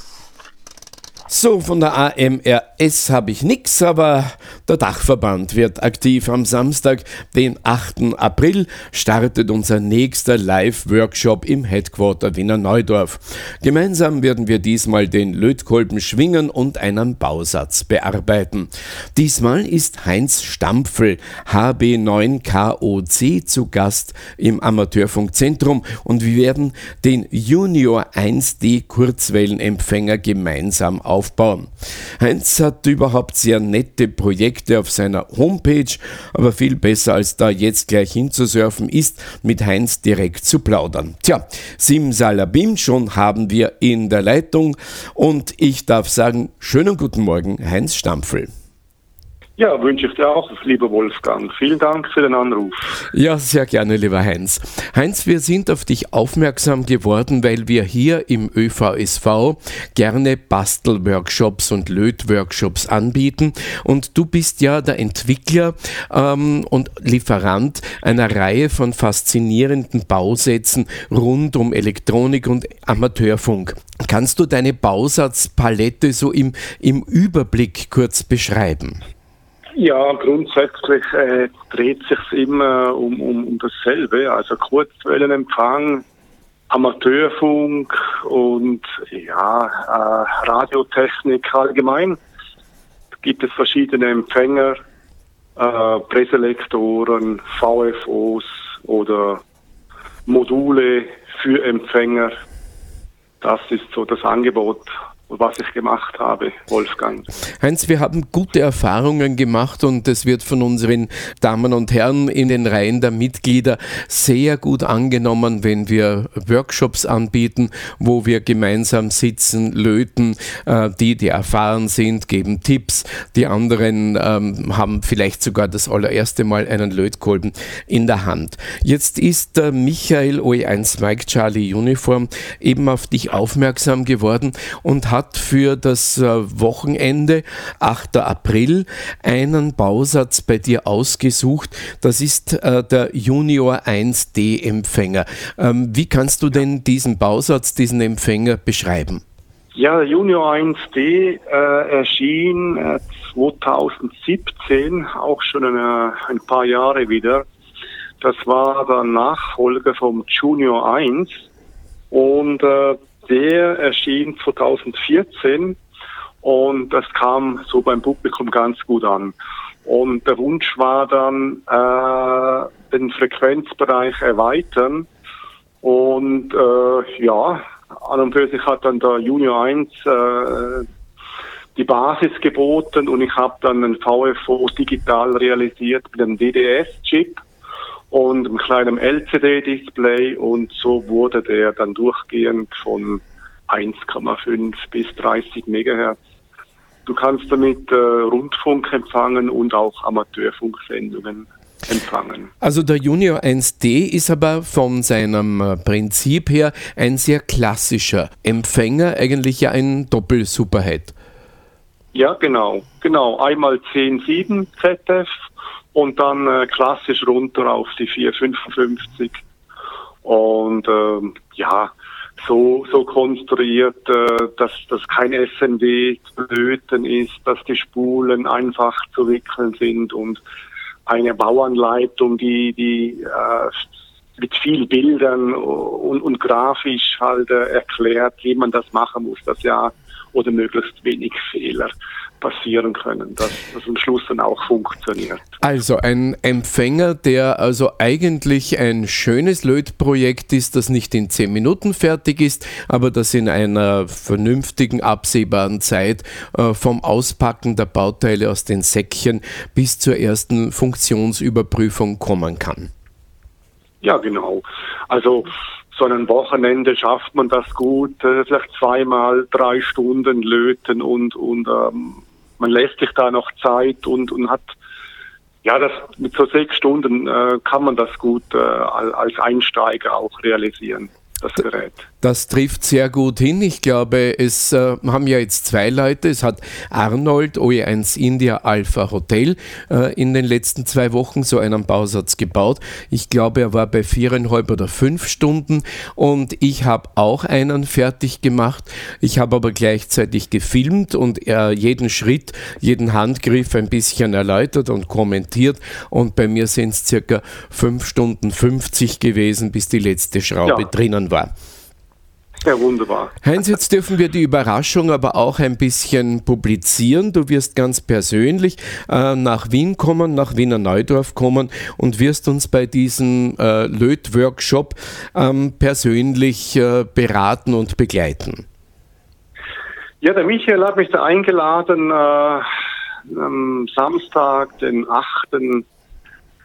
So, von der A M R S habe ich nix, aber der Dachverband wird aktiv. Am Samstag, den achten April, startet unser nächster Live-Workshop im Headquarter Wiener Neudorf. Gemeinsam werden wir diesmal den Lötkolben schwingen und einen Bausatz bearbeiten. Diesmal ist Heinz Stampfel, H B neun K O C, zu Gast im Amateurfunkzentrum und wir werden den Junior eins D Kurzwellenempfänger gemeinsam aufbauen. Aufbauen. Heinz hat überhaupt sehr nette Projekte auf seiner Homepage, aber viel besser als da jetzt gleich hinzusurfen ist, mit Heinz direkt zu plaudern. Tja, Simsalabim, schon haben wir in der Leitung und ich darf sagen, schönen guten Morgen, Heinz Stampfel. Ja, wünsche ich dir auch, lieber Wolfgang. Vielen Dank für den Anruf. Ja, sehr gerne, lieber Heinz. Heinz, wir sind auf dich aufmerksam geworden, weil wir hier im Ö V S V gerne Bastelworkshops und Lötworkshops anbieten. Und du bist ja der Entwickler ähm, und Lieferant einer Reihe von faszinierenden Bausätzen rund um Elektronik und Amateurfunk. Kannst du deine Bausatzpalette so im, im Überblick kurz beschreiben? Ja, grundsätzlich äh, dreht sich immer um, um, um dasselbe, also Kurzwellenempfang, Amateurfunk und ja, äh, Radiotechnik allgemein. Da gibt es verschiedene Empfänger, äh, Präselektoren, V F Os oder Module für Empfänger. Das ist so das Angebot, was ich gemacht habe, Wolfgang. Heinz, wir haben gute Erfahrungen gemacht und es wird von unseren Damen und Herren in den Reihen der Mitglieder sehr gut angenommen, wenn wir Workshops anbieten, wo wir gemeinsam sitzen, löten. Äh, die, die erfahren sind, geben Tipps. Die anderen ähm, haben vielleicht sogar das allererste Mal einen Lötkolben in der Hand. Jetzt ist äh, Michael O E eins Mike Charlie Uniform eben auf dich aufmerksam geworden und hat für das Wochenende, achter April, einen Bausatz bei dir ausgesucht. Das ist äh, der Junior eins D Empfänger. Ähm, wie kannst du denn diesen Bausatz, diesen Empfänger beschreiben? Ja, der Junior eins D äh, erschien äh, zweitausendsiebzehn, auch schon eine, ein paar Jahre wieder. Das war der Nachfolger vom Junior eins und äh, der erschien zweitausendvierzehn und das kam so beim Publikum ganz gut an. Und der Wunsch war dann, äh, den Frequenzbereich erweitern. Und äh, ja, an und für sich hat dann der Junior eins äh, die Basis geboten und ich habe dann einen V F O digital realisiert mit einem D D S-Chip und einem kleinen L C D-Display und so wurde der dann durchgehend von eins Komma fünf bis dreißig Megahertz. Du kannst damit äh, Rundfunk empfangen und auch Amateurfunksendungen empfangen. Also der Junior eins D ist aber von seinem äh, Prinzip her ein sehr klassischer Empfänger, eigentlich ja ein Doppel-Superhead. Ja, genau. Genau. Einmal zehn Komma sieben Z F und dann äh, klassisch runter auf die vier Komma fünfundfünfzig. Und ähm, ja, so so konstruiert, äh, dass, dass kein S M D zu löten ist, dass die Spulen einfach zu wickeln sind und eine Bauanleitung, die, die äh, mit vielen Bildern und, und grafisch halt äh, erklärt, wie man das machen muss, das ja oder möglichst wenig Fehler passieren können, dass das am Schluss dann auch funktioniert. Also ein Empfänger, der also eigentlich ein schönes Lötprojekt ist, das nicht in zehn Minuten fertig ist, aber das in einer vernünftigen, absehbaren Zeit äh, vom Auspacken der Bauteile aus den Säckchen bis zur ersten Funktionsüberprüfung kommen kann. Ja, genau. Also so ein Wochenende schafft man das gut, äh, vielleicht zweimal drei Stunden löten und und ähm, man lässt sich da noch Zeit und und hat ja das mit so sechs Stunden äh, kann man das gut äh, als Einsteiger auch realisieren, das Gerät. Das trifft sehr gut hin. Ich glaube, es äh, haben ja jetzt zwei Leute. Es hat Arnold, O E eins India Alpha Hotel, äh, in den letzten zwei Wochen so einen Bausatz gebaut. Ich glaube, er war bei viereinhalb oder fünf Stunden und ich habe auch einen fertig gemacht. Ich habe aber gleichzeitig gefilmt und äh, jeden Schritt, jeden Handgriff ein bisschen erläutert und kommentiert und bei mir sind es circa fünf Stunden fünfzig gewesen, bis die letzte Schraube ja. drinnen war. Ja, wunderbar. Heinz, jetzt dürfen wir die Überraschung aber auch ein bisschen publizieren. Du wirst ganz persönlich äh, nach Wien kommen, nach Wiener Neudorf kommen und wirst uns bei diesem äh, Lötworkshop ähm, persönlich äh, beraten und begleiten. Ja, der Michael hat mich da eingeladen äh, am Samstag, den achten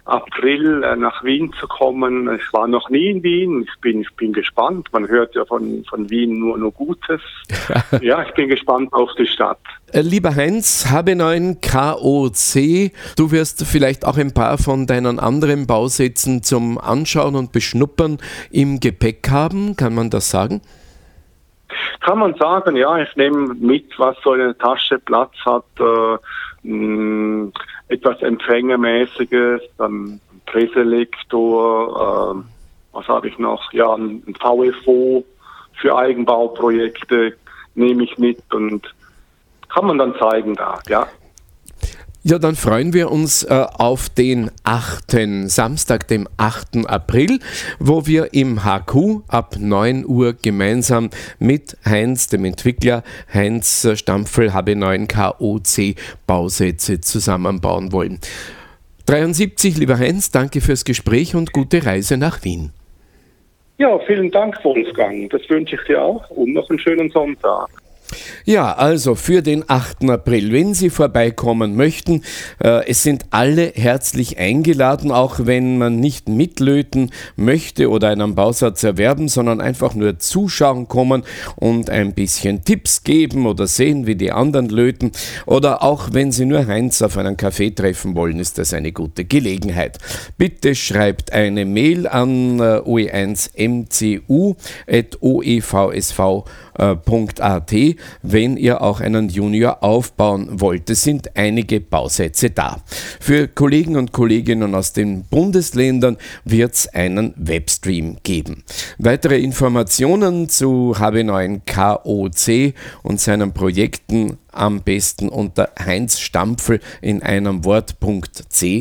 April äh, nach Wien zu kommen. Ich war noch nie in Wien. Ich bin, ich bin gespannt. Man hört ja von, von Wien nur, nur Gutes. Ja, ich bin gespannt auf die Stadt. Lieber Heinz, H B neun K O C, du wirst vielleicht auch ein paar von deinen anderen Bausätzen zum Anschauen und Beschnuppern im Gepäck haben. Kann man das sagen? Kann man sagen, ja. Ich nehme mit, was so eine Tasche Platz hat. Äh, mh, etwas Empfängermäßiges, dann ein Preselektor, äh, was habe ich noch? Ja, ein, ein V F O für Eigenbauprojekte nehme ich mit und kann man dann zeigen da, ja. Ja, dann freuen wir uns äh, auf den achten Samstag, dem achten April, wo wir im H Q ab neun Uhr gemeinsam mit Heinz, dem Entwickler, Heinz Stampfel, H B neun K O C Bausätze zusammenbauen wollen. dreiundsiebzig, lieber Heinz, danke fürs Gespräch und gute Reise nach Wien. Ja, vielen Dank, Wolfgang. Das wünsche ich dir auch und noch einen schönen Sonntag. Ja, also für den achten April, wenn Sie vorbeikommen möchten, äh, es sind alle herzlich eingeladen, auch wenn man nicht mitlöten möchte oder einen Bausatz erwerben, sondern einfach nur zuschauen kommen und ein bisschen Tipps geben oder sehen, wie die anderen löten. Oder auch wenn Sie nur Heinz auf einen Kaffee treffen wollen, ist das eine gute Gelegenheit. Bitte schreibt eine Mail an äh, o e eins m c u at o e v s v punkt a t, wenn ihr auch einen Junior aufbauen wollt. Es sind einige Bausätze da. Für Kollegen und Kolleginnen aus den Bundesländern wird es einen Webstream geben. Weitere Informationen zu H B neun K O C und seinen Projekten am besten unter Heinz Stampfel in einem Wort.ch.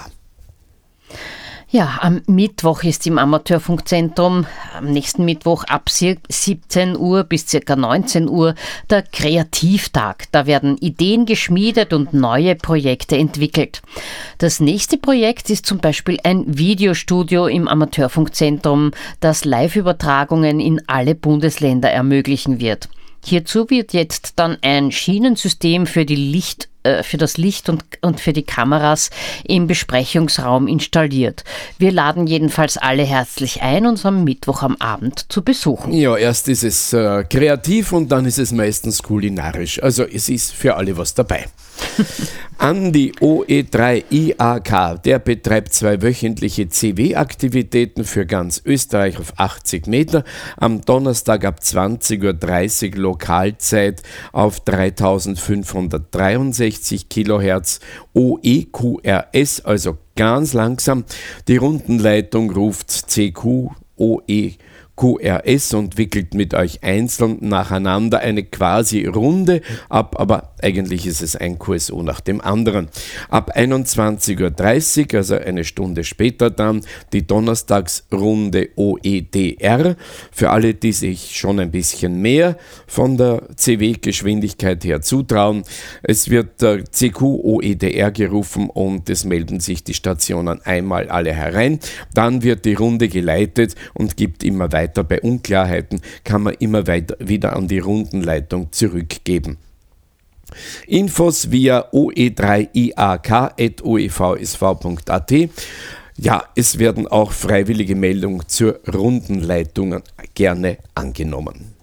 Ja, am Mittwoch ist im Amateurfunkzentrum, am nächsten Mittwoch ab siebzehn Uhr bis ca. neunzehn Uhr der Kreativtag. Da werden Ideen geschmiedet und neue Projekte entwickelt. Das nächste Projekt ist zum Beispiel ein Videostudio im Amateurfunkzentrum, das Live-Übertragungen in alle Bundesländer ermöglichen wird. Hierzu wird jetzt dann ein Schienensystem für die Licht für das Licht und, und für die Kameras im Besprechungsraum installiert. Wir laden jedenfalls alle herzlich ein, uns am Mittwoch am Abend zu besuchen. Ja, erst ist es äh, kreativ und dann ist es meistens kulinarisch. Also es ist für alle was dabei. Andi O E drei I A K, der betreibt zwei wöchentliche C W-Aktivitäten für ganz Österreich auf achtzig Meter. Am Donnerstag ab zwanzig Uhr dreißig Lokalzeit auf dreitausendfünfhundertdreiundsechzig Kilohertz O E Q R S, also ganz langsam. Die Rundenleitung ruft C Q O E Q R S und wickelt mit euch einzeln nacheinander eine quasi Runde ab, aber eigentlich ist es ein Q S O nach dem anderen. Ab einundzwanzig Uhr dreißig, also eine Stunde später dann, die Donnerstagsrunde O E D R. Für alle, die sich schon ein bisschen mehr von der C W-Geschwindigkeit her zutrauen. Es wird der C Q O E D R gerufen und es melden sich die Stationen einmal alle herein. Dann wird die Runde geleitet und gibt immer weiter. Bei Unklarheiten kann man immer weiter wieder an die Rundenleitung zurückgeben. Infos via o e drei i a k at o e v s v punkt a t. Ja, es werden auch freiwillige Meldungen zur Rundenleitung gerne angenommen.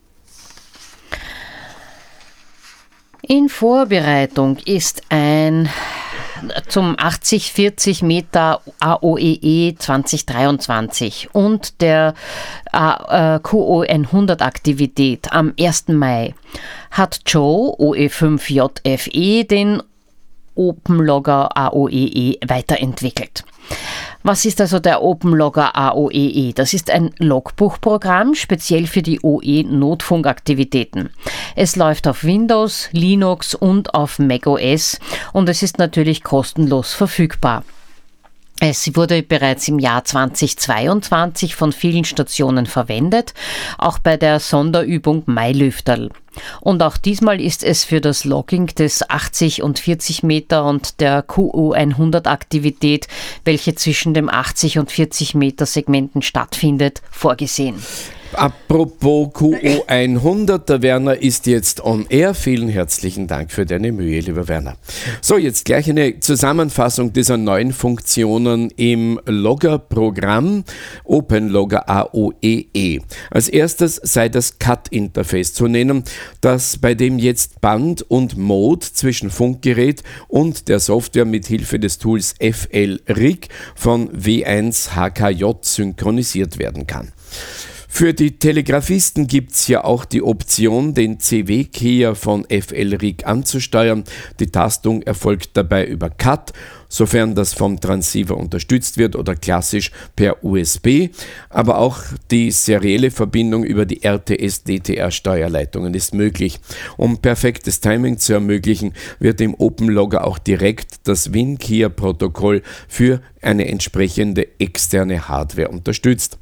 In Vorbereitung ist ein zum achtzig vierzig Meter A O E E zwanzig dreiundzwanzig und der Q O hundert Aktivität am ersten Mai hat Joe O E fünf J F E den OpenLogger A O E E weiterentwickelt. Was ist also der OpenLogger A O E E? Das ist ein Logbuchprogramm speziell für die O E-Notfunkaktivitäten. Es läuft auf Windows, Linux und auf macOS und es ist natürlich kostenlos verfügbar. Es wurde bereits im Jahr zweitausendzweiundzwanzig von vielen Stationen verwendet, auch bei der Sonderübung Mailüfterl. Und auch diesmal ist es für das Logging des achtzig und vierzig Meter und der Q O hundert Aktivität, welche zwischen dem achtzig und vierzig Meter Segmenten stattfindet, vorgesehen. Apropos Q O hundert, der Werner ist jetzt on air. Vielen herzlichen Dank für deine Mühe, lieber Werner. So, jetzt gleich eine Zusammenfassung dieser neuen Funktionen im Logger-Programm OpenLogger A O E E. Als erstes sei das Cut-Interface zu nennen, das bei dem jetzt Band und Mode zwischen Funkgerät und der Software mit Hilfe des Tools F L R I G von W eins H K J synchronisiert werden kann. Für die Telegrafisten gibt es ja auch die Option, den C W-Keyer von F L R I G anzusteuern. Die Tastung erfolgt dabei über Cut, sofern das vom Transceiver unterstützt wird oder klassisch per U S B. Aber auch die serielle Verbindung über die R T S-D T R-Steuerleitungen ist möglich. Um perfektes Timing zu ermöglichen, wird im OpenLogger auch direkt das WinKeyer-Protokoll für eine entsprechende externe Hardware unterstützt.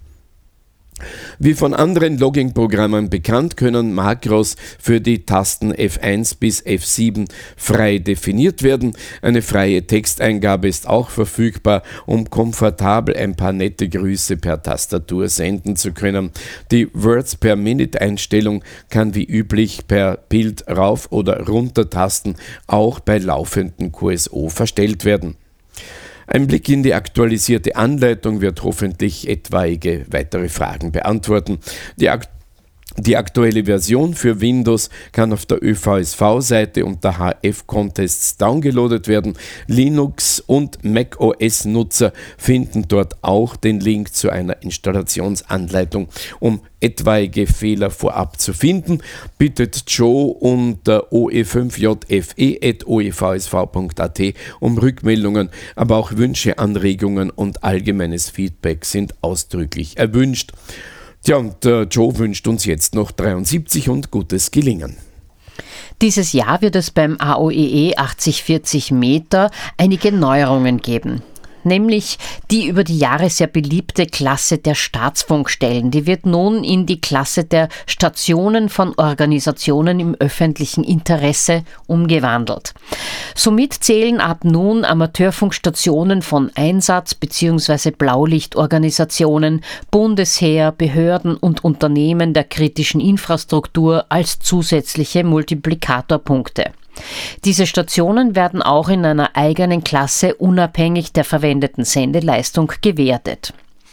Wie von anderen Logging-Programmen bekannt, können Makros für die Tasten F eins bis F sieben frei definiert werden. Eine freie Texteingabe ist auch verfügbar, um komfortabel ein paar nette Grüße per Tastatur senden zu können. Die Words-per-Minute-Einstellung kann wie üblich per Bild rauf- oder runter-Tasten auch bei laufenden Q S O verstellt werden. Ein Blick in die aktualisierte Anleitung wird hoffentlich etwaige weitere Fragen beantworten. Die, Akt- die aktuelle Version für Windows kann auf der Ö V S V-Seite unter H F-Contests downgeloadet werden. Linux- und macOS-Nutzer finden dort auch den Link zu einer Installationsanleitung, um etwaige Fehler vorab zu finden. Bittet Joe unter o e fünf j f e at o e v s v punkt a t um Rückmeldungen, aber auch Wünsche, Anregungen und allgemeines Feedback sind ausdrücklich erwünscht. Tja, und äh, Joe wünscht uns jetzt noch dreiundsiebzig und gutes Gelingen. Dieses Jahr wird es beim A O E E achtzig vierzig Meter einige Neuerungen geben. Nämlich die über die Jahre sehr beliebte Klasse der Staatsfunkstellen. Die wird nun in die Klasse der Stationen von Organisationen im öffentlichen Interesse umgewandelt. Somit zählen ab nun Amateurfunkstationen von Einsatz- bzw. Blaulichtorganisationen, Bundesheer, Behörden und Unternehmen der kritischen Infrastruktur als zusätzliche Multiplikatorpunkte. Diese Stationen werden auch in einer eigenen Klasse unabhängig der verwendeten Sendeleistung gewertet.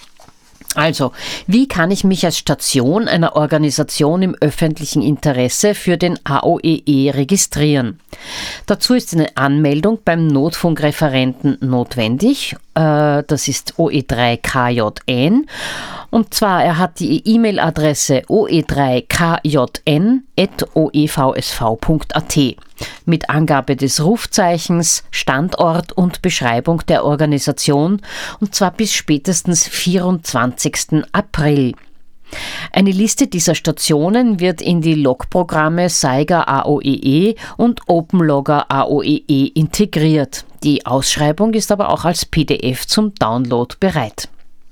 Also, wie kann ich mich als Station einer Organisation im öffentlichen Interesse für den A O E E registrieren? Dazu ist eine Anmeldung beim Notfunkreferenten notwendig. Äh, das ist O E drei K J N. Und zwar, er hat die E-Mail-Adresse o e drei k j n at o e v s v punkt a t mit Angabe des Rufzeichens, Standort und Beschreibung der Organisation, und zwar bis spätestens vierundzwanzigsten April. Eine Liste dieser Stationen wird in die Logprogramme Saiga A O E E und OpenLogger A O E E integriert. Die Ausschreibung ist aber auch als P D F zum Download bereit.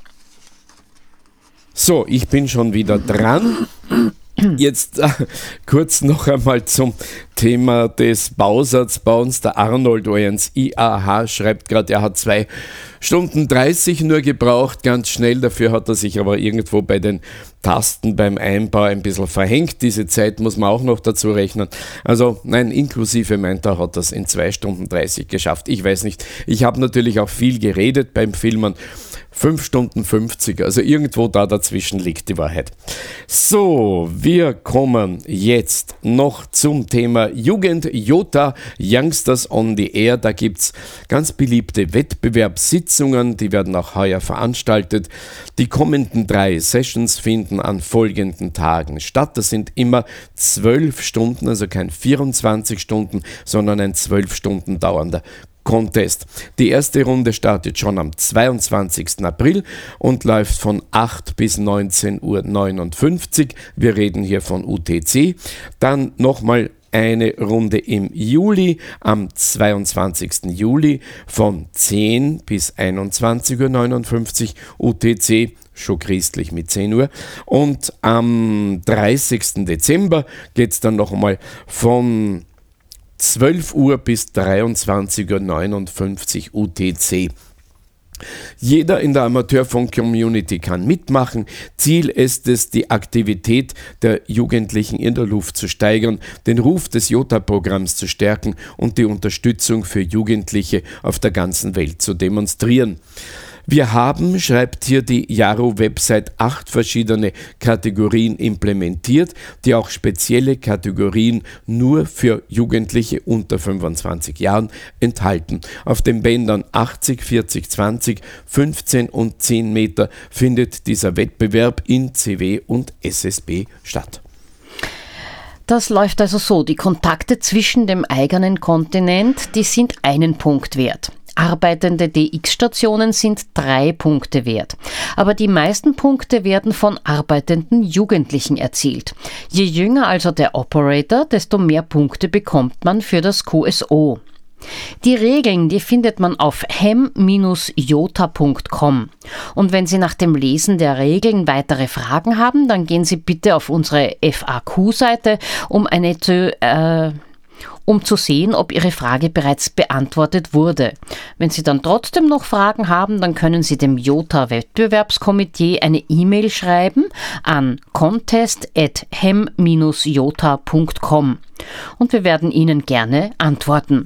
So, ich bin schon wieder dran. Jetzt äh, kurz noch einmal zum Thema des Bausatzbauens. Der Arnold O eins I A H schreibt gerade, er hat zwei Stunden dreißig nur gebraucht, ganz schnell. Dafür hat er sich aber irgendwo bei den Tasten beim Einbau ein bisschen verhängt. Diese Zeit muss man auch noch dazu rechnen. Also nein, inklusive meint er, hat das in zwei Stunden dreißig geschafft. Ich weiß nicht. Ich habe natürlich auch viel geredet beim Filmen. fünf Stunden fünfzig, also irgendwo da dazwischen liegt die Wahrheit. So, wir kommen jetzt noch zum Thema Jugend Jota Youngsters on the Air. Da gibt es ganz beliebte Wettbewerbssitzungen, die werden auch heuer veranstaltet. Die kommenden drei Sessions finden an folgenden Tagen statt. Das sind immer zwölf Stunden, also kein vierundzwanzig Stunden, sondern ein zwölf Stunden dauernder Contest. Die erste Runde startet schon am zweiundzwanzigsten April und läuft von acht bis neunzehn Uhr neunundfünfzig. Wir reden hier von U T C. Dann nochmal eine Runde im Juli, am zweiundzwanzigsten Juli von zehn bis einundzwanzig Uhr neunundfünfzig U T C. Schon christlich mit zehn Uhr. Und am dreißigsten Dezember geht es dann noch einmal von zwölf Uhr bis dreiundzwanzig Uhr neunundfünfzig U T C. Jeder in der Amateurfunk-Community kann mitmachen. Ziel ist es, die Aktivität der Jugendlichen in der Luft zu steigern, den Ruf des Jota-Programms zu stärken und die Unterstützung für Jugendliche auf der ganzen Welt zu demonstrieren. Wir haben, schreibt hier die Jaro-Website, acht verschiedene Kategorien implementiert, die auch spezielle Kategorien nur für Jugendliche unter fünfundzwanzig Jahren enthalten. Auf den Bändern achtzig, vierzig, zwanzig, fünfzehn und zehn Meter findet dieser Wettbewerb in C W und S S B statt. Das läuft also so, die Kontakte zwischen dem eigenen Kontinent, die sind einen Punkt wert. Arbeitende D X-Stationen sind drei Punkte wert. Aber die meisten Punkte werden von arbeitenden Jugendlichen erzielt. Je jünger also der Operator, desto mehr Punkte bekommt man für das Q S O. Die Regeln, die findet man auf hem Bindestrich jota Punkt com. Und wenn Sie nach dem Lesen der Regeln weitere Fragen haben, dann gehen Sie bitte auf unsere F A Q-Seite, um eine zu... Äh, um zu sehen, ob Ihre Frage bereits beantwortet wurde. Wenn Sie dann trotzdem noch Fragen haben, dann können Sie dem Jota-Wettbewerbskomitee eine E-Mail schreiben an contest at hem Bindestrich jota Punkt com und wir werden Ihnen gerne antworten.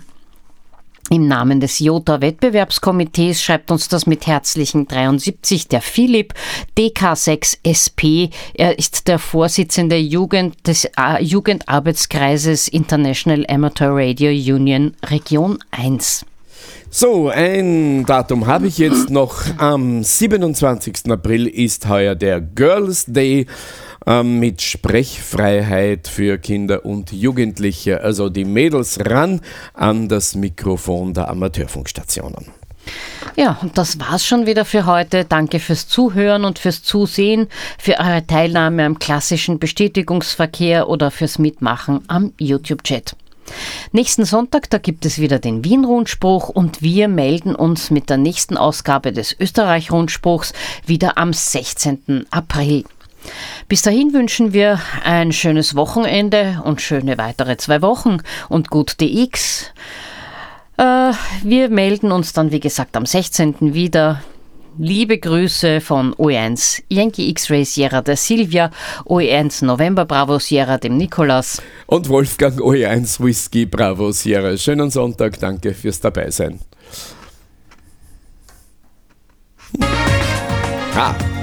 Im Namen des Jota-Wettbewerbskomitees schreibt uns das mit herzlichen dreiundsiebzig der Philipp, D K sechs S P. Er ist der Vorsitzende Jugend des äh, Jugendarbeitskreises International Amateur Radio Union Region eins. So, ein Datum habe ich jetzt noch. Am siebenundzwanzigsten April ist heuer der Girls Day ähm, mit Sprechfreiheit für Kinder und Jugendliche. Also die Mädels ran an das Mikrofon der Amateurfunkstationen. Ja, und das war's schon wieder für heute. Danke fürs Zuhören und fürs Zusehen, für eure Teilnahme am klassischen Bestätigungsverkehr oder fürs Mitmachen am YouTube-Chat. Nächsten Sonntag, da gibt es wieder den Wien-Rundspruch und wir melden uns mit der nächsten Ausgabe des Österreich-Rundspruchs wieder am sechzehnten April. Bis dahin wünschen wir ein schönes Wochenende und schöne weitere zwei Wochen und gut D X. Äh, wir melden uns dann, wie gesagt, am sechzehnten wieder. Liebe Grüße von O E eins Yankee X-Ray Sierra der Silvia, O E eins November Bravo Sierra dem Nikolas und Wolfgang O E eins Whisky Bravo Sierra. Schönen Sonntag, danke fürs Dabeisein. Ah.